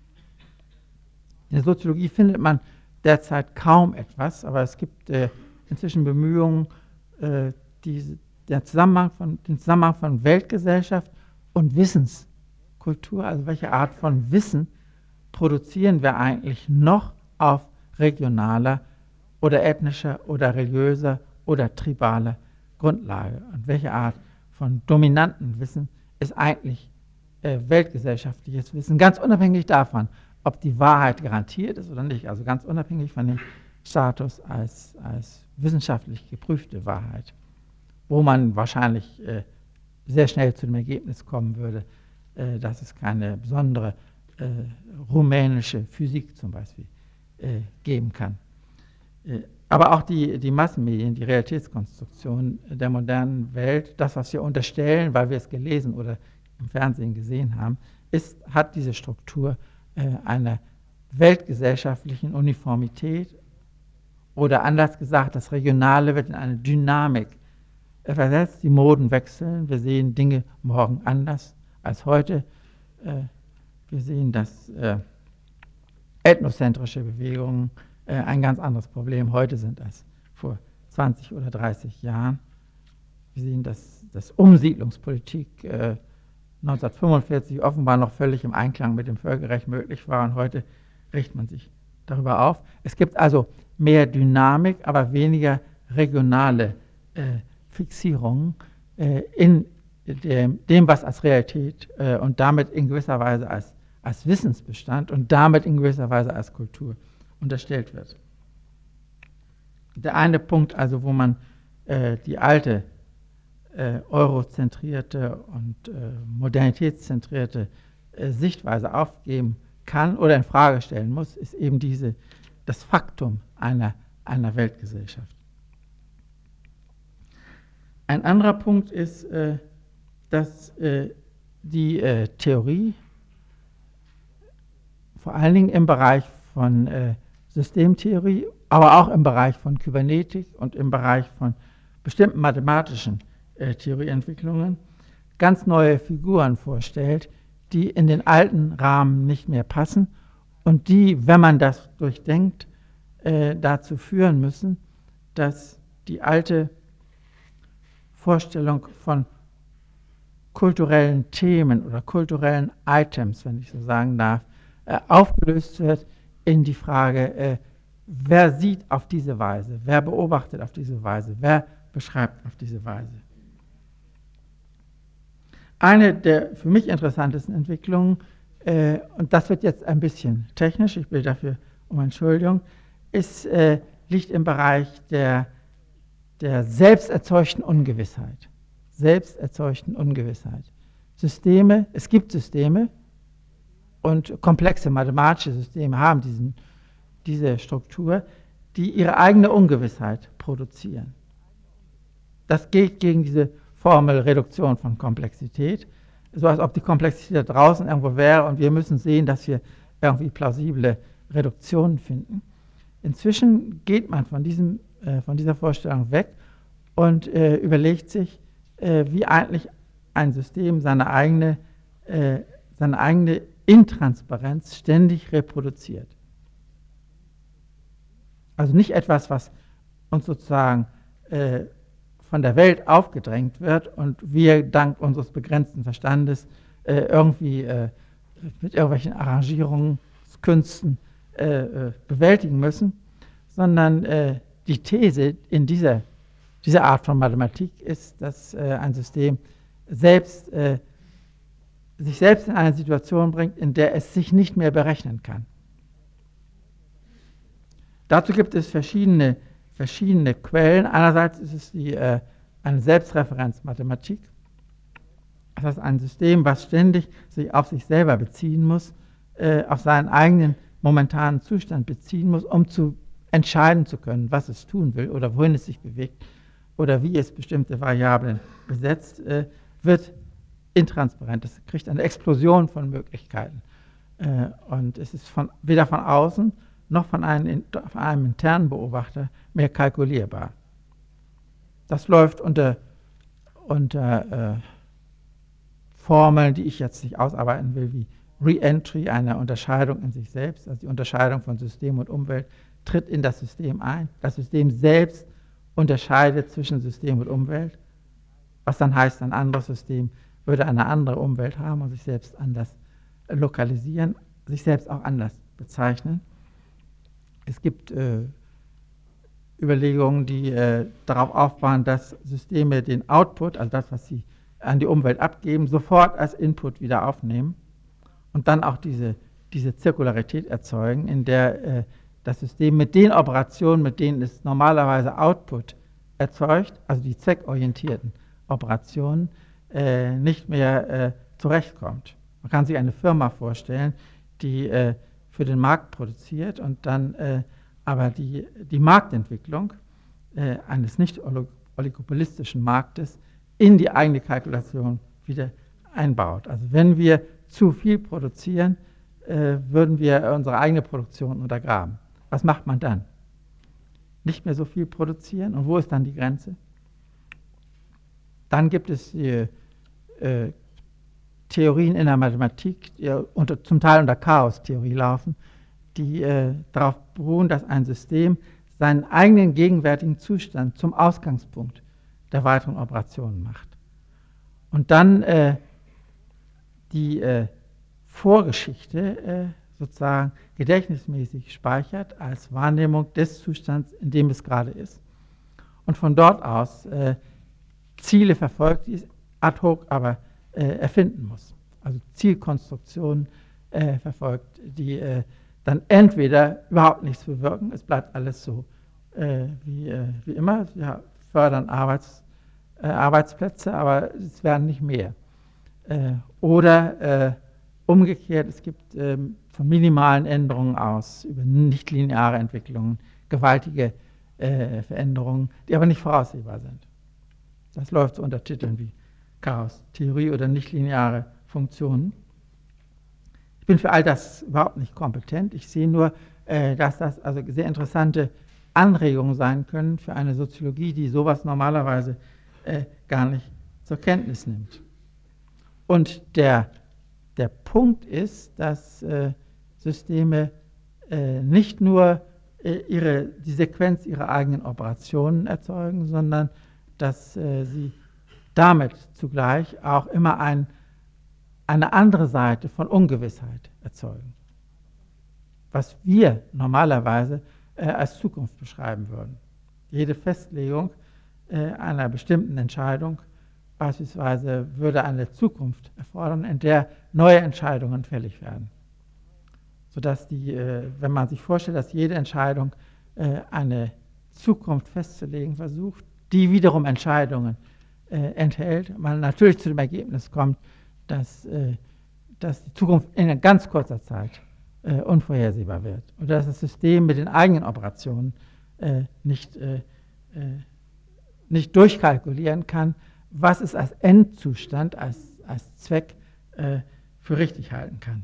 In der Soziologie findet man derzeit kaum etwas, aber es gibt äh, inzwischen Bemühungen, äh, die, der Zusammenhang von, den Zusammenhang von Weltgesellschaft und Wissenskultur, also welche Art von Wissen produzieren wir eigentlich noch auf regionaler oder ethnischer oder religiöser oder tribaler Grundlage und welche Art von dominanten Wissen ist eigentlich äh, weltgesellschaftliches Wissen, ganz unabhängig davon, ob die Wahrheit garantiert ist oder nicht, also ganz unabhängig von dem Status als, als wissenschaftlich geprüfte Wahrheit, wo man wahrscheinlich äh, sehr schnell zu dem Ergebnis kommen würde, äh, dass es keine besondere äh, rumänische Physik zum Beispiel äh, geben kann. Äh, aber auch die, die Massenmedien, die Realitätskonstruktion der modernen Welt, das, was wir unterstellen, weil wir es gelesen oder im Fernsehen gesehen haben, ist, hat diese Struktur äh, einer weltgesellschaftlichen Uniformität oder anders gesagt, das Regionale wird in eine Dynamik versetzt, die Moden wechseln, wir sehen Dinge morgen anders als heute. Äh, wir sehen, dass äh, ethnozentrische Bewegungen äh, ein ganz anderes Problem heute sind als vor zwanzig oder dreißig Jahren. Wir sehen, dass, dass Umsiedlungspolitik äh, neunzehnhundertfünfundvierzig offenbar noch völlig im Einklang mit dem Völkerrecht möglich war und heute richtet man sich darüber auf. Es gibt also mehr Dynamik, aber weniger regionale äh, Fixierungen äh, in dem, dem, was als Realität äh, und damit in gewisser Weise als, als Wissensbestand und damit in gewisser Weise als Kultur unterstellt wird. Der eine Punkt, also wo man äh, die alte äh, eurozentrierte und äh, modernitätszentrierte äh, Sichtweise aufgeben kann oder in Frage stellen muss, ist eben diese, das Faktum einer, einer Weltgesellschaft. Ein anderer Punkt ist, äh, dass äh, die äh, Theorie vor allen Dingen im Bereich von äh, Systemtheorie, aber auch im Bereich von Kybernetik und im Bereich von bestimmten mathematischen äh, Theorieentwicklungen ganz neue Figuren vorstellt, die in den alten Rahmen nicht mehr passen und die, wenn man das durchdenkt, äh, dazu führen müssen, dass die alte Vorstellung von kulturellen Themen oder kulturellen Items, wenn ich so sagen darf, äh, aufgelöst wird in die Frage, äh, wer sieht auf diese Weise, wer beobachtet auf diese Weise, wer beschreibt auf diese Weise. Eine der für mich interessantesten Entwicklungen, äh, und das wird jetzt ein bisschen technisch, ich bitte dafür um Entschuldigung, ist, äh, liegt im Bereich der, der selbsterzeugten Ungewissheit. Selbsterzeugten Ungewissheit. Systeme, es gibt Systeme und komplexe mathematische Systeme haben diesen, diese Struktur, die ihre eigene Ungewissheit produzieren. Das geht gegen diese Formel Reduktion von Komplexität, so als ob die Komplexität da draußen irgendwo wäre und wir müssen sehen, dass wir irgendwie plausible Reduktionen finden. Inzwischen geht man von, diesem, äh, von dieser Vorstellung weg und äh, überlegt sich, äh, wie eigentlich ein System seine eigene, äh, seine eigene Intransparenz ständig reproduziert. Also nicht etwas, was uns sozusagen äh, von der Welt aufgedrängt wird und wir dank unseres begrenzten Verstandes äh, irgendwie äh, mit irgendwelchen Arrangierungskünsten äh, äh, bewältigen müssen, sondern äh, die These in dieser, dieser Art von Mathematik ist, dass äh, ein System selbst, äh, sich selbst in eine Situation bringt, in der es sich nicht mehr berechnen kann. Dazu gibt es verschiedene, verschiedene Quellen. Einerseits ist es die, äh, eine Selbstreferenzmathematik. Das heißt, ein System, was ständig sich auf sich selber beziehen muss, äh, auf seinen eigenen momentanen Zustand beziehen muss, um zu entscheiden zu können, was es tun will oder wohin es sich bewegt oder wie es bestimmte Variablen besetzt, äh, wird intransparent. Es kriegt eine Explosion von Möglichkeiten. Äh, und es ist von, weder von außen noch von einem, von einem internen Beobachter mehr kalkulierbar. Das läuft unter, unter äh, Formeln, die ich jetzt nicht ausarbeiten will, wie Re-Entry, eine Unterscheidung in sich selbst, also die Unterscheidung von System und Umwelt, tritt in das System ein. Das System selbst unterscheidet zwischen System und Umwelt, was dann heißt, ein anderes System würde eine andere Umwelt haben und sich selbst anders lokalisieren, sich selbst auch anders bezeichnen. Es gibt äh, Überlegungen, die äh, darauf aufbauen, dass Systeme den Output, also das, was sie an die Umwelt abgeben, sofort als Input wieder aufnehmen und dann auch diese, diese Zirkularität erzeugen, in der äh, das System mit den Operationen, mit denen es normalerweise Output erzeugt, also die zweckorientierten Operationen, äh, nicht mehr äh, zurechtkommt. Man kann sich eine Firma vorstellen, die äh, für den Markt produziert und dann äh, aber die, die Marktentwicklung äh, eines nicht oligopolistischen Marktes in die eigene Kalkulation wieder einbaut. Also wenn wir zu viel produzieren, äh, würden wir unsere eigene Produktion untergraben. Was macht man dann? Nicht mehr so viel produzieren. Und wo ist dann die Grenze? Dann gibt es die, äh, Theorien in der Mathematik, die unter, zum Teil unter Chaos-Theorie laufen, die äh, darauf beruhen, dass ein System seinen eigenen gegenwärtigen Zustand zum Ausgangspunkt der weiteren Operationen macht. Und dann äh, die äh, Vorgeschichte äh, sozusagen gedächtnismäßig speichert als Wahrnehmung des Zustands, in dem es gerade ist. Und von dort aus äh, Ziele verfolgt, die es ad hoc aber äh, erfinden muss. Also Zielkonstruktionen äh, verfolgt, die äh, dann entweder überhaupt nichts bewirken, es bleibt alles so äh, wie, äh, wie immer, wir fördern Arbeits, äh, Arbeitsplätze, aber es werden nicht mehr. Äh, oder äh, umgekehrt, es gibt äh, von minimalen Änderungen aus über nichtlineare Entwicklungen gewaltige äh, Veränderungen, die aber nicht voraussehbar sind. Das läuft so unter Titeln wie Chaos-Theorie oder nichtlineare Funktionen. Ich bin für all das überhaupt nicht kompetent. Ich sehe nur, äh, dass das also sehr interessante Anregungen sein können für eine Soziologie, die sowas normalerweise äh, gar nicht zur Kenntnis nimmt. Und der, der Punkt ist, dass äh, Systeme äh, nicht nur äh, ihre, die Sequenz ihrer eigenen Operationen erzeugen, sondern dass äh, sie damit zugleich auch immer ein, eine andere Seite von Ungewissheit erzeugen, was wir normalerweise äh, als Zukunft beschreiben würden. Jede Festlegung äh, einer bestimmten Entscheidung beispielsweise würde eine Zukunft erfordern, in der neue Entscheidungen fällig werden. Sodass die, äh, wenn man sich vorstellt, dass jede Entscheidung äh, eine Zukunft festzulegen versucht, die wiederum Entscheidungen äh, enthält, man natürlich zu dem Ergebnis kommt, dass, äh, dass die Zukunft in ganz kurzer Zeit äh, unvorhersehbar wird und dass das System mit den eigenen Operationen äh, nicht, äh, nicht durchkalkulieren kann, was es als Endzustand, als, als Zweck äh, für richtig halten kann.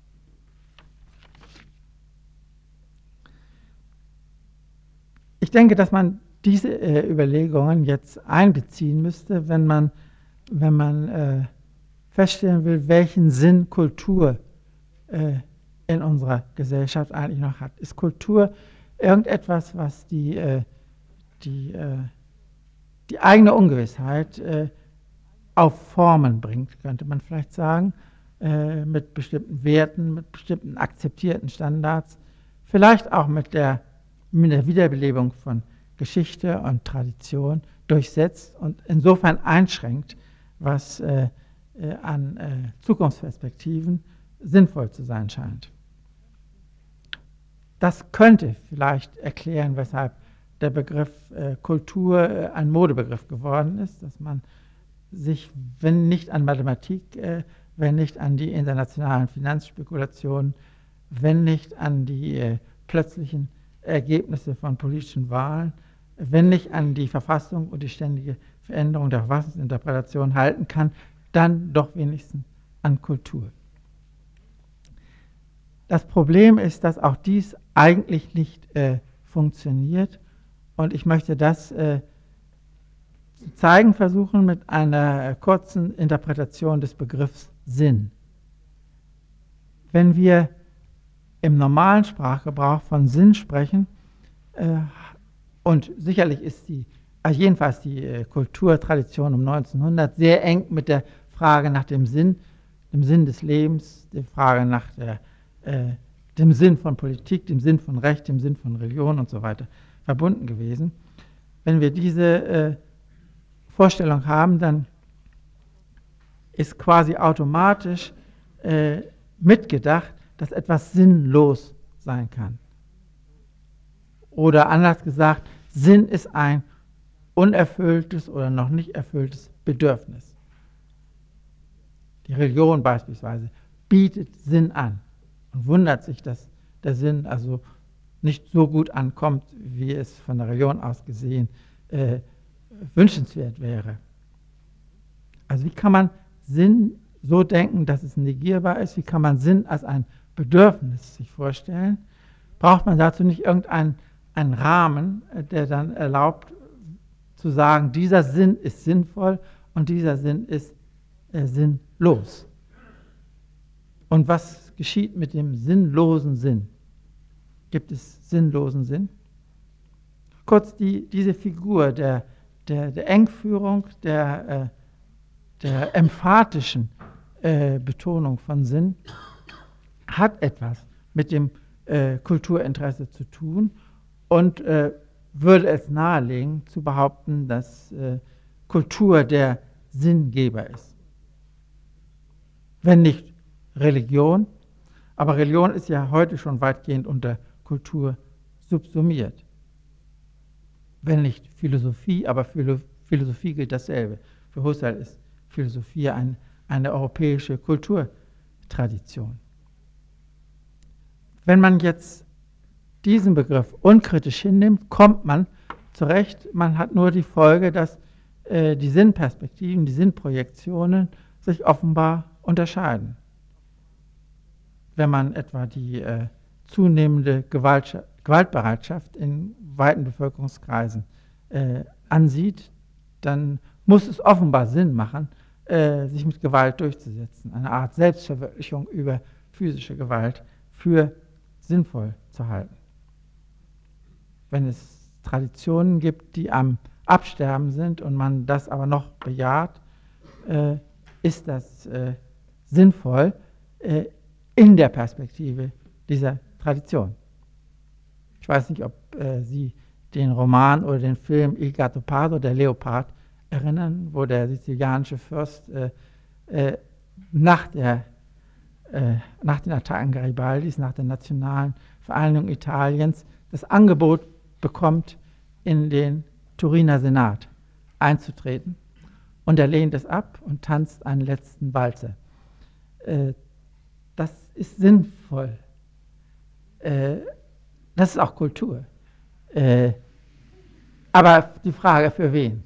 Ich denke, dass man diese äh, Überlegungen jetzt einbeziehen müsste, wenn man, wenn man äh, feststellen will, welchen Sinn Kultur äh, in unserer Gesellschaft eigentlich noch hat. Ist Kultur irgendetwas, was die, äh, die, äh, die eigene Ungewissheit äh, auf Formen bringt, könnte man vielleicht sagen, äh, mit bestimmten Werten, mit bestimmten akzeptierten Standards, vielleicht auch mit der, mit der Wiederbelebung von Geschichte und Tradition durchsetzt und insofern einschränkt, was äh, äh, an äh, Zukunftsperspektiven sinnvoll zu sein scheint. Das könnte vielleicht erklären, weshalb der Begriff äh, Kultur äh, ein Modebegriff geworden ist, dass man sich, wenn nicht an Mathematik, äh, wenn nicht an die internationalen Finanzspekulationen, wenn nicht an die äh, plötzlichen Ergebnisse von politischen Wahlen, wenn nicht an die Verfassung und die ständige Veränderung der Verfassungsinterpretation halten kann, dann doch wenigstens an Kultur. Das Problem ist, dass auch dies eigentlich nicht äh, funktioniert und ich möchte das äh, zu zeigen versuchen mit einer kurzen Interpretation des Begriffs Sinn. Wenn wir im normalen Sprachgebrauch von Sinn sprechen, äh, und sicherlich ist die, also jedenfalls die äh, Kulturtradition um neunzehnhundert sehr eng mit der Frage nach dem Sinn, dem Sinn des Lebens, der Frage nach der, äh, dem Sinn von Politik, dem Sinn von Recht, dem Sinn von Religion und so weiter verbunden gewesen. Wenn wir diese äh, Vorstellung haben, dann ist quasi automatisch äh, mitgedacht, dass etwas sinnlos sein kann. Oder anders gesagt, Sinn ist ein unerfülltes oder noch nicht erfülltes Bedürfnis. Die Religion beispielsweise bietet Sinn an und wundert sich, dass der Sinn also nicht so gut ankommt, wie es von der Religion aus gesehen äh, wünschenswert wäre. Also wie kann man Sinn so denken, dass es negierbar ist? Wie kann man Sinn als ein Bedürfnis sich vorstellen? Braucht man dazu nicht irgendeinen einen Rahmen, der dann erlaubt zu sagen, dieser Sinn ist sinnvoll und dieser Sinn ist äh, sinnlos? Und was geschieht mit dem sinnlosen Sinn? Gibt es sinnlosen Sinn? Kurz die, diese Figur der, der, der Engführung, der, äh, der emphatischen äh, Betonung von Sinn hat etwas mit dem äh, Kulturinteresse zu tun und äh, würde es nahelegen zu behaupten, dass äh, Kultur der Sinngeber ist. Wenn nicht Religion, aber Religion ist ja heute schon weitgehend unter Kultur subsumiert. Wenn nicht Philosophie, aber für Philosophie gilt dasselbe. Für Husserl ist Philosophie ein, eine europäische Kulturtradition. Wenn man jetzt diesen Begriff unkritisch hinnimmt, kommt man zurecht. Man hat nur die Folge, dass äh, die Sinnperspektiven, die Sinnprojektionen sich offenbar unterscheiden. Wenn man etwa die äh, zunehmende Gewalt, Gewaltbereitschaft in weiten Bevölkerungskreisen äh, ansieht, dann muss es offenbar Sinn machen, äh, sich mit Gewalt durchzusetzen, eine Art Selbstverwirklichung über physische Gewalt für sinnvoll zu halten. Wenn es Traditionen gibt, die am Absterben sind und man das aber noch bejaht, äh, ist das äh, sinnvoll äh, in der Perspektive dieser Tradition. Ich weiß nicht, ob äh, Sie den Roman oder den Film Il Gattopardo, der Leopard, erinnern, wo der sizilianische Fürst äh, äh, nach, der, äh, nach den Attacken Garibaldis, nach der nationalen Vereinigung Italiens, das Angebot bekommt, in den Turiner Senat einzutreten. Und er lehnt es ab und tanzt einen letzten Walzer. Äh, das ist sinnvoll. Äh, das ist auch Kultur. Äh, aber die Frage, für wen?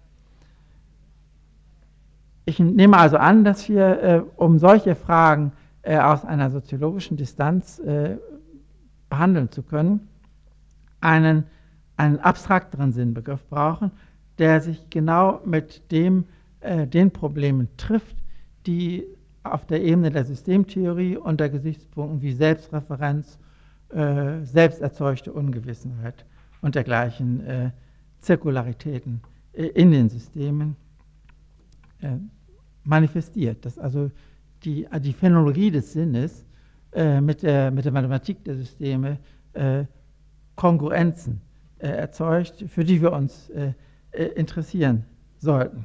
Ich nehme also an, dass wir, äh, um solche Fragen äh, aus einer soziologischen Distanz äh, behandeln zu können, einen, einen abstrakteren Sinnbegriff brauchen, der sich genau mit dem, äh, den Problemen trifft, die auf der Ebene der Systemtheorie unter Gesichtspunkten wie Selbstreferenz, äh, selbsterzeugte Ungewissenheit und dergleichen äh, Zirkularitäten äh, in den Systemen äh, manifestiert. Dass also die, die Phänomenologie des Sinnes äh, mit, der, mit der Mathematik der Systeme äh, Kongruenzen äh, erzeugt, für die wir uns äh, äh, interessieren sollten.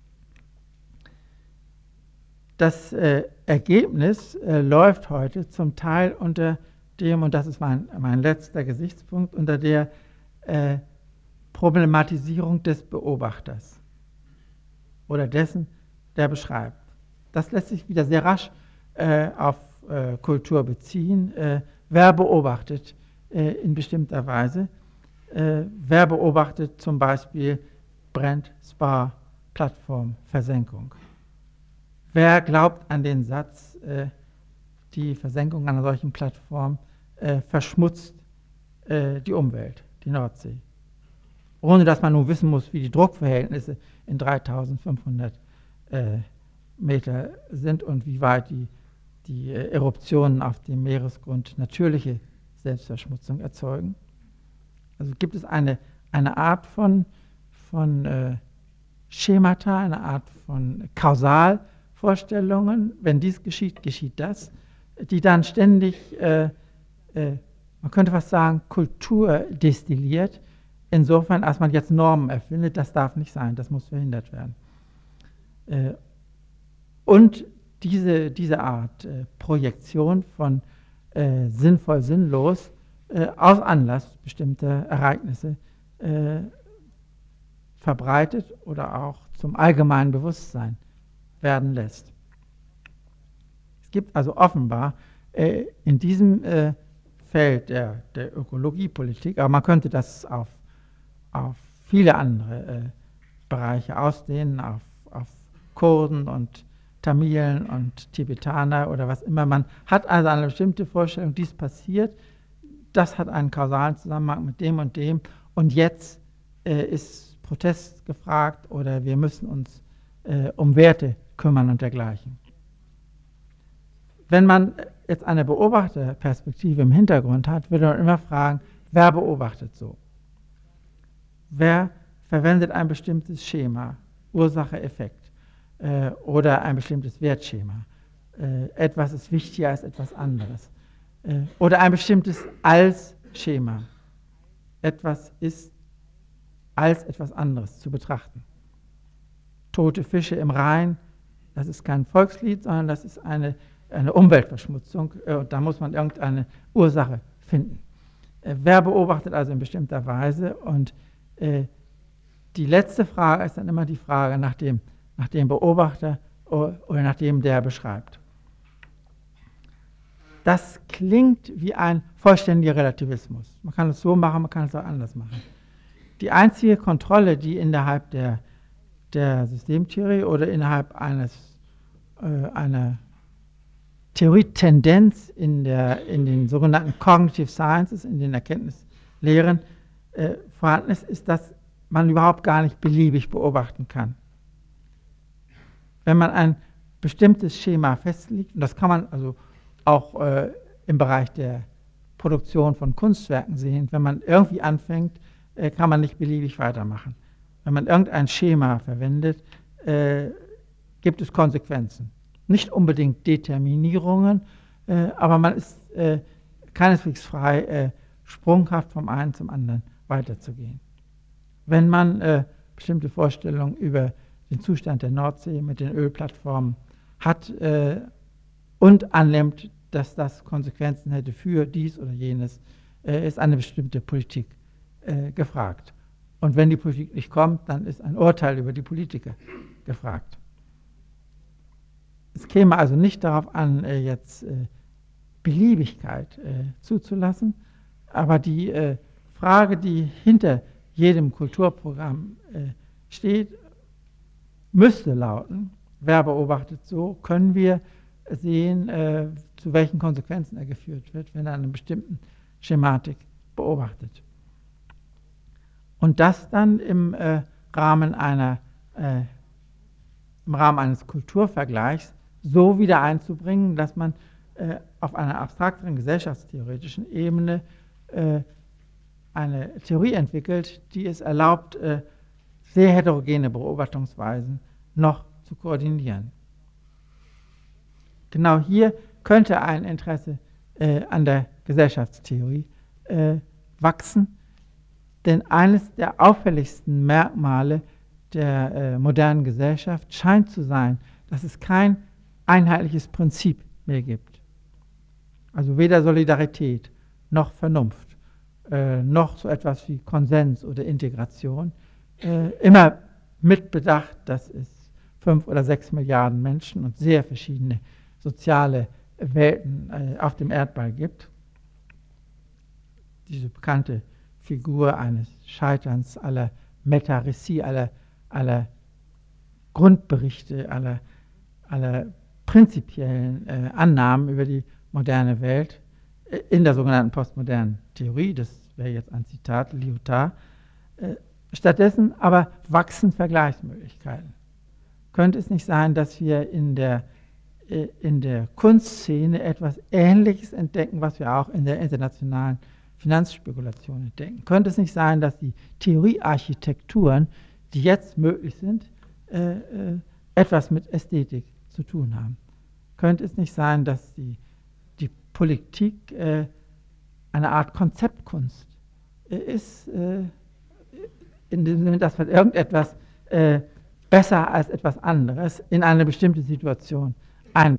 Das äh, Ergebnis äh, läuft heute zum Teil unter dem, und das ist mein, mein letzter Gesichtspunkt, unter der äh, Problematisierung des Beobachters oder dessen, der beschreibt. Das lässt sich wieder sehr rasch äh, auf äh, Kultur beziehen. Äh, wer beobachtet äh, in bestimmter Weise? Äh, wer beobachtet zum Beispiel Brent, Spar, Plattform, Versenkung? Wer glaubt an den Satz, äh, die Versenkung einer solchen Plattform äh, verschmutzt äh, die Umwelt, die Nordsee? Ohne dass man nun wissen muss, wie die Druckverhältnisse in dreitausendfünfhundert äh, Meter sind und wie weit die, die äh, Eruptionen auf dem Meeresgrund natürliche Selbstverschmutzung erzeugen. Also gibt es eine, eine Art von, von äh, Schemata, eine Art von Kausalvorstellungen. Wenn dies geschieht, geschieht das, die dann ständig, äh, äh, man könnte fast sagen, Kultur destilliert. Insofern, als man jetzt Normen erfindet, das darf nicht sein, das muss verhindert werden. Äh, und diese, diese Art äh, Projektion von äh, sinnvoll, sinnlos äh, aus Anlass bestimmter Ereignisse äh, verbreitet oder auch zum allgemeinen Bewusstsein werden lässt. Es gibt also offenbar äh, in diesem äh, Feld der, der Ökologiepolitik, aber man könnte das auf, auf viele andere äh, Bereiche ausdehnen, auf, auf Kurden und Tamilen und Tibetaner oder was immer. Man hat also eine bestimmte Vorstellung, dies passiert, das hat einen kausalen Zusammenhang mit dem und dem und jetzt äh, ist Protest gefragt oder wir müssen uns äh, um Werte kümmern und dergleichen. Wenn man jetzt eine Beobachterperspektive im Hintergrund hat, würde man immer fragen, wer beobachtet so? Wer verwendet ein bestimmtes Schema, Ursache-Effekt äh, oder ein bestimmtes Wertschema? Äh, etwas ist wichtiger als etwas anderes. Äh, oder ein bestimmtes Als-Schema. Etwas ist als etwas anderes zu betrachten. Tote Fische im Rhein, das ist kein Volkslied, sondern das ist eine, eine Umweltverschmutzung. Äh, da muss man irgendeine Ursache finden. Äh, wer beobachtet also in bestimmter Weise? Und äh, die letzte Frage ist dann immer die Frage nach dem, nach dem Beobachter oder nach dem, der beschreibt. Das klingt wie ein vollständiger Relativismus. Man kann es so machen, man kann es auch anders machen. Die einzige Kontrolle, die innerhalb der, der Systemtheorie oder innerhalb eines, äh, einer Theorietendenz in, der, in den sogenannten Cognitive Sciences, in den Erkenntnislehren äh, vorhanden ist, ist, dass man überhaupt gar nicht beliebig beobachten kann. Wenn man ein bestimmtes Schema festlegt, und das kann man also auch äh, im Bereich der Produktion von Kunstwerken sehen, wenn man irgendwie anfängt, äh, kann man nicht beliebig weitermachen. Wenn man irgendein Schema verwendet, äh, gibt es Konsequenzen. Nicht unbedingt Determinierungen, äh, aber man ist äh, keineswegs frei, äh, sprunghaft vom einen zum anderen weiterzugehen. Wenn man äh, bestimmte Vorstellungen über den Zustand der Nordsee mit den Ölplattformen hat äh, und annimmt, dass das Konsequenzen hätte für dies oder jenes, äh, ist eine bestimmte Politik äh, gefragt. Und wenn die Politik nicht kommt, dann ist ein Urteil über die Politiker gefragt. Es käme also nicht darauf an, äh, jetzt äh, Beliebigkeit äh, zuzulassen, aber die äh, Frage, die hinter jedem Kulturprogramm äh, steht, müsste lauten, wer beobachtet so, können wir sehen, äh, zu welchen Konsequenzen er geführt wird, wenn er eine bestimmte Schematik beobachtet. Und das dann im äh, Rahmen einer äh, im Rahmen eines Kulturvergleichs so wieder einzubringen, dass man äh, auf einer abstrakteren gesellschaftstheoretischen Ebene äh, eine Theorie entwickelt, die es erlaubt, äh, sehr heterogene Beobachtungsweisen noch zu koordinieren. Genau hier könnte ein Interesse äh, an der Gesellschaftstheorie äh, wachsen, denn eines der auffälligsten Merkmale der äh, modernen Gesellschaft scheint zu sein, dass es kein einheitliches Prinzip mehr gibt. Also weder Solidarität noch Vernunft, äh, noch so etwas wie Konsens oder Integration. Äh, immer mit Bedacht, dass es fünf oder sechs Milliarden Menschen und sehr verschiedene soziale Welten äh, auf dem Erdball gibt. Diese bekannte Figur eines Scheiterns aller Metarecie, aller, aller Grundberichte, aller, aller prinzipiellen äh, Annahmen über die moderne Welt äh, in der sogenannten postmodernen Theorie, das wäre jetzt ein Zitat, Lyotard. Äh, stattdessen aber wachsen Vergleichsmöglichkeiten. Könnte es nicht sein, dass wir in der, äh, in der Kunstszene etwas Ähnliches entdecken, was wir auch in der internationalen Finanzspekulation entdecken? Könnte es nicht sein, dass die Theoriearchitekturen, die jetzt möglich sind, äh, äh, etwas mit Ästhetik zu tun haben? Könnte es nicht sein, dass die, die Politik äh, eine Art Konzeptkunst äh, ist, äh, in dem Sinne, dass man irgendetwas äh, besser als etwas anderes in eine bestimmte Situation ein.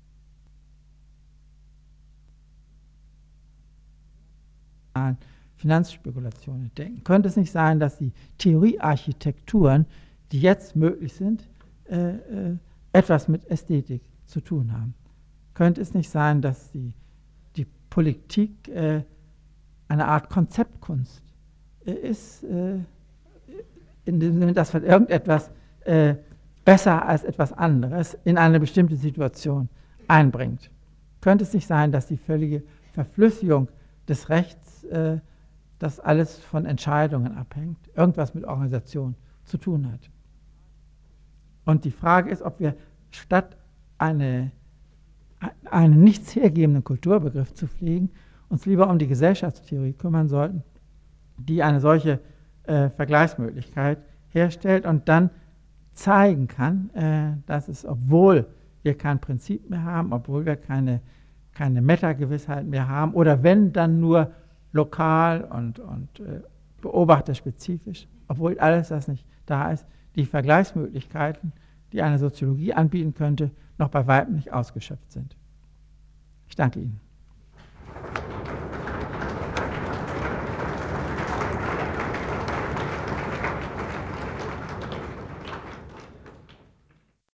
Finanzspekulationen denken. Könnte es nicht sein, dass die Theoriearchitekturen, die jetzt möglich sind, äh, äh, etwas mit Ästhetik zu tun haben? Könnte es nicht sein, dass die, die Politik äh, eine Art Konzeptkunst äh, ist, äh, in dem Sinne, dass man irgendetwas äh, besser als etwas anderes in eine bestimmte Situation einbringt? Könnte es nicht sein, dass die völlige Verflüssigung des Rechts, äh, das alles von Entscheidungen abhängt, irgendwas mit Organisation zu tun hat? Und die Frage ist, ob wir statt eine, einen nichts hergebenden Kulturbegriff zu pflegen, uns lieber um die Gesellschaftstheorie kümmern sollten, die eine solche äh, Vergleichsmöglichkeit herstellt und dann zeigen kann, äh, dass es, obwohl wir kein Prinzip mehr haben, obwohl wir keine, keine Metagewissheit mehr haben, oder wenn, dann nur lokal und, und äh, beobachterspezifisch, obwohl alles das nicht da ist, die Vergleichsmöglichkeiten, die eine Soziologie anbieten könnte, noch bei weitem nicht ausgeschöpft sind. Ich danke Ihnen.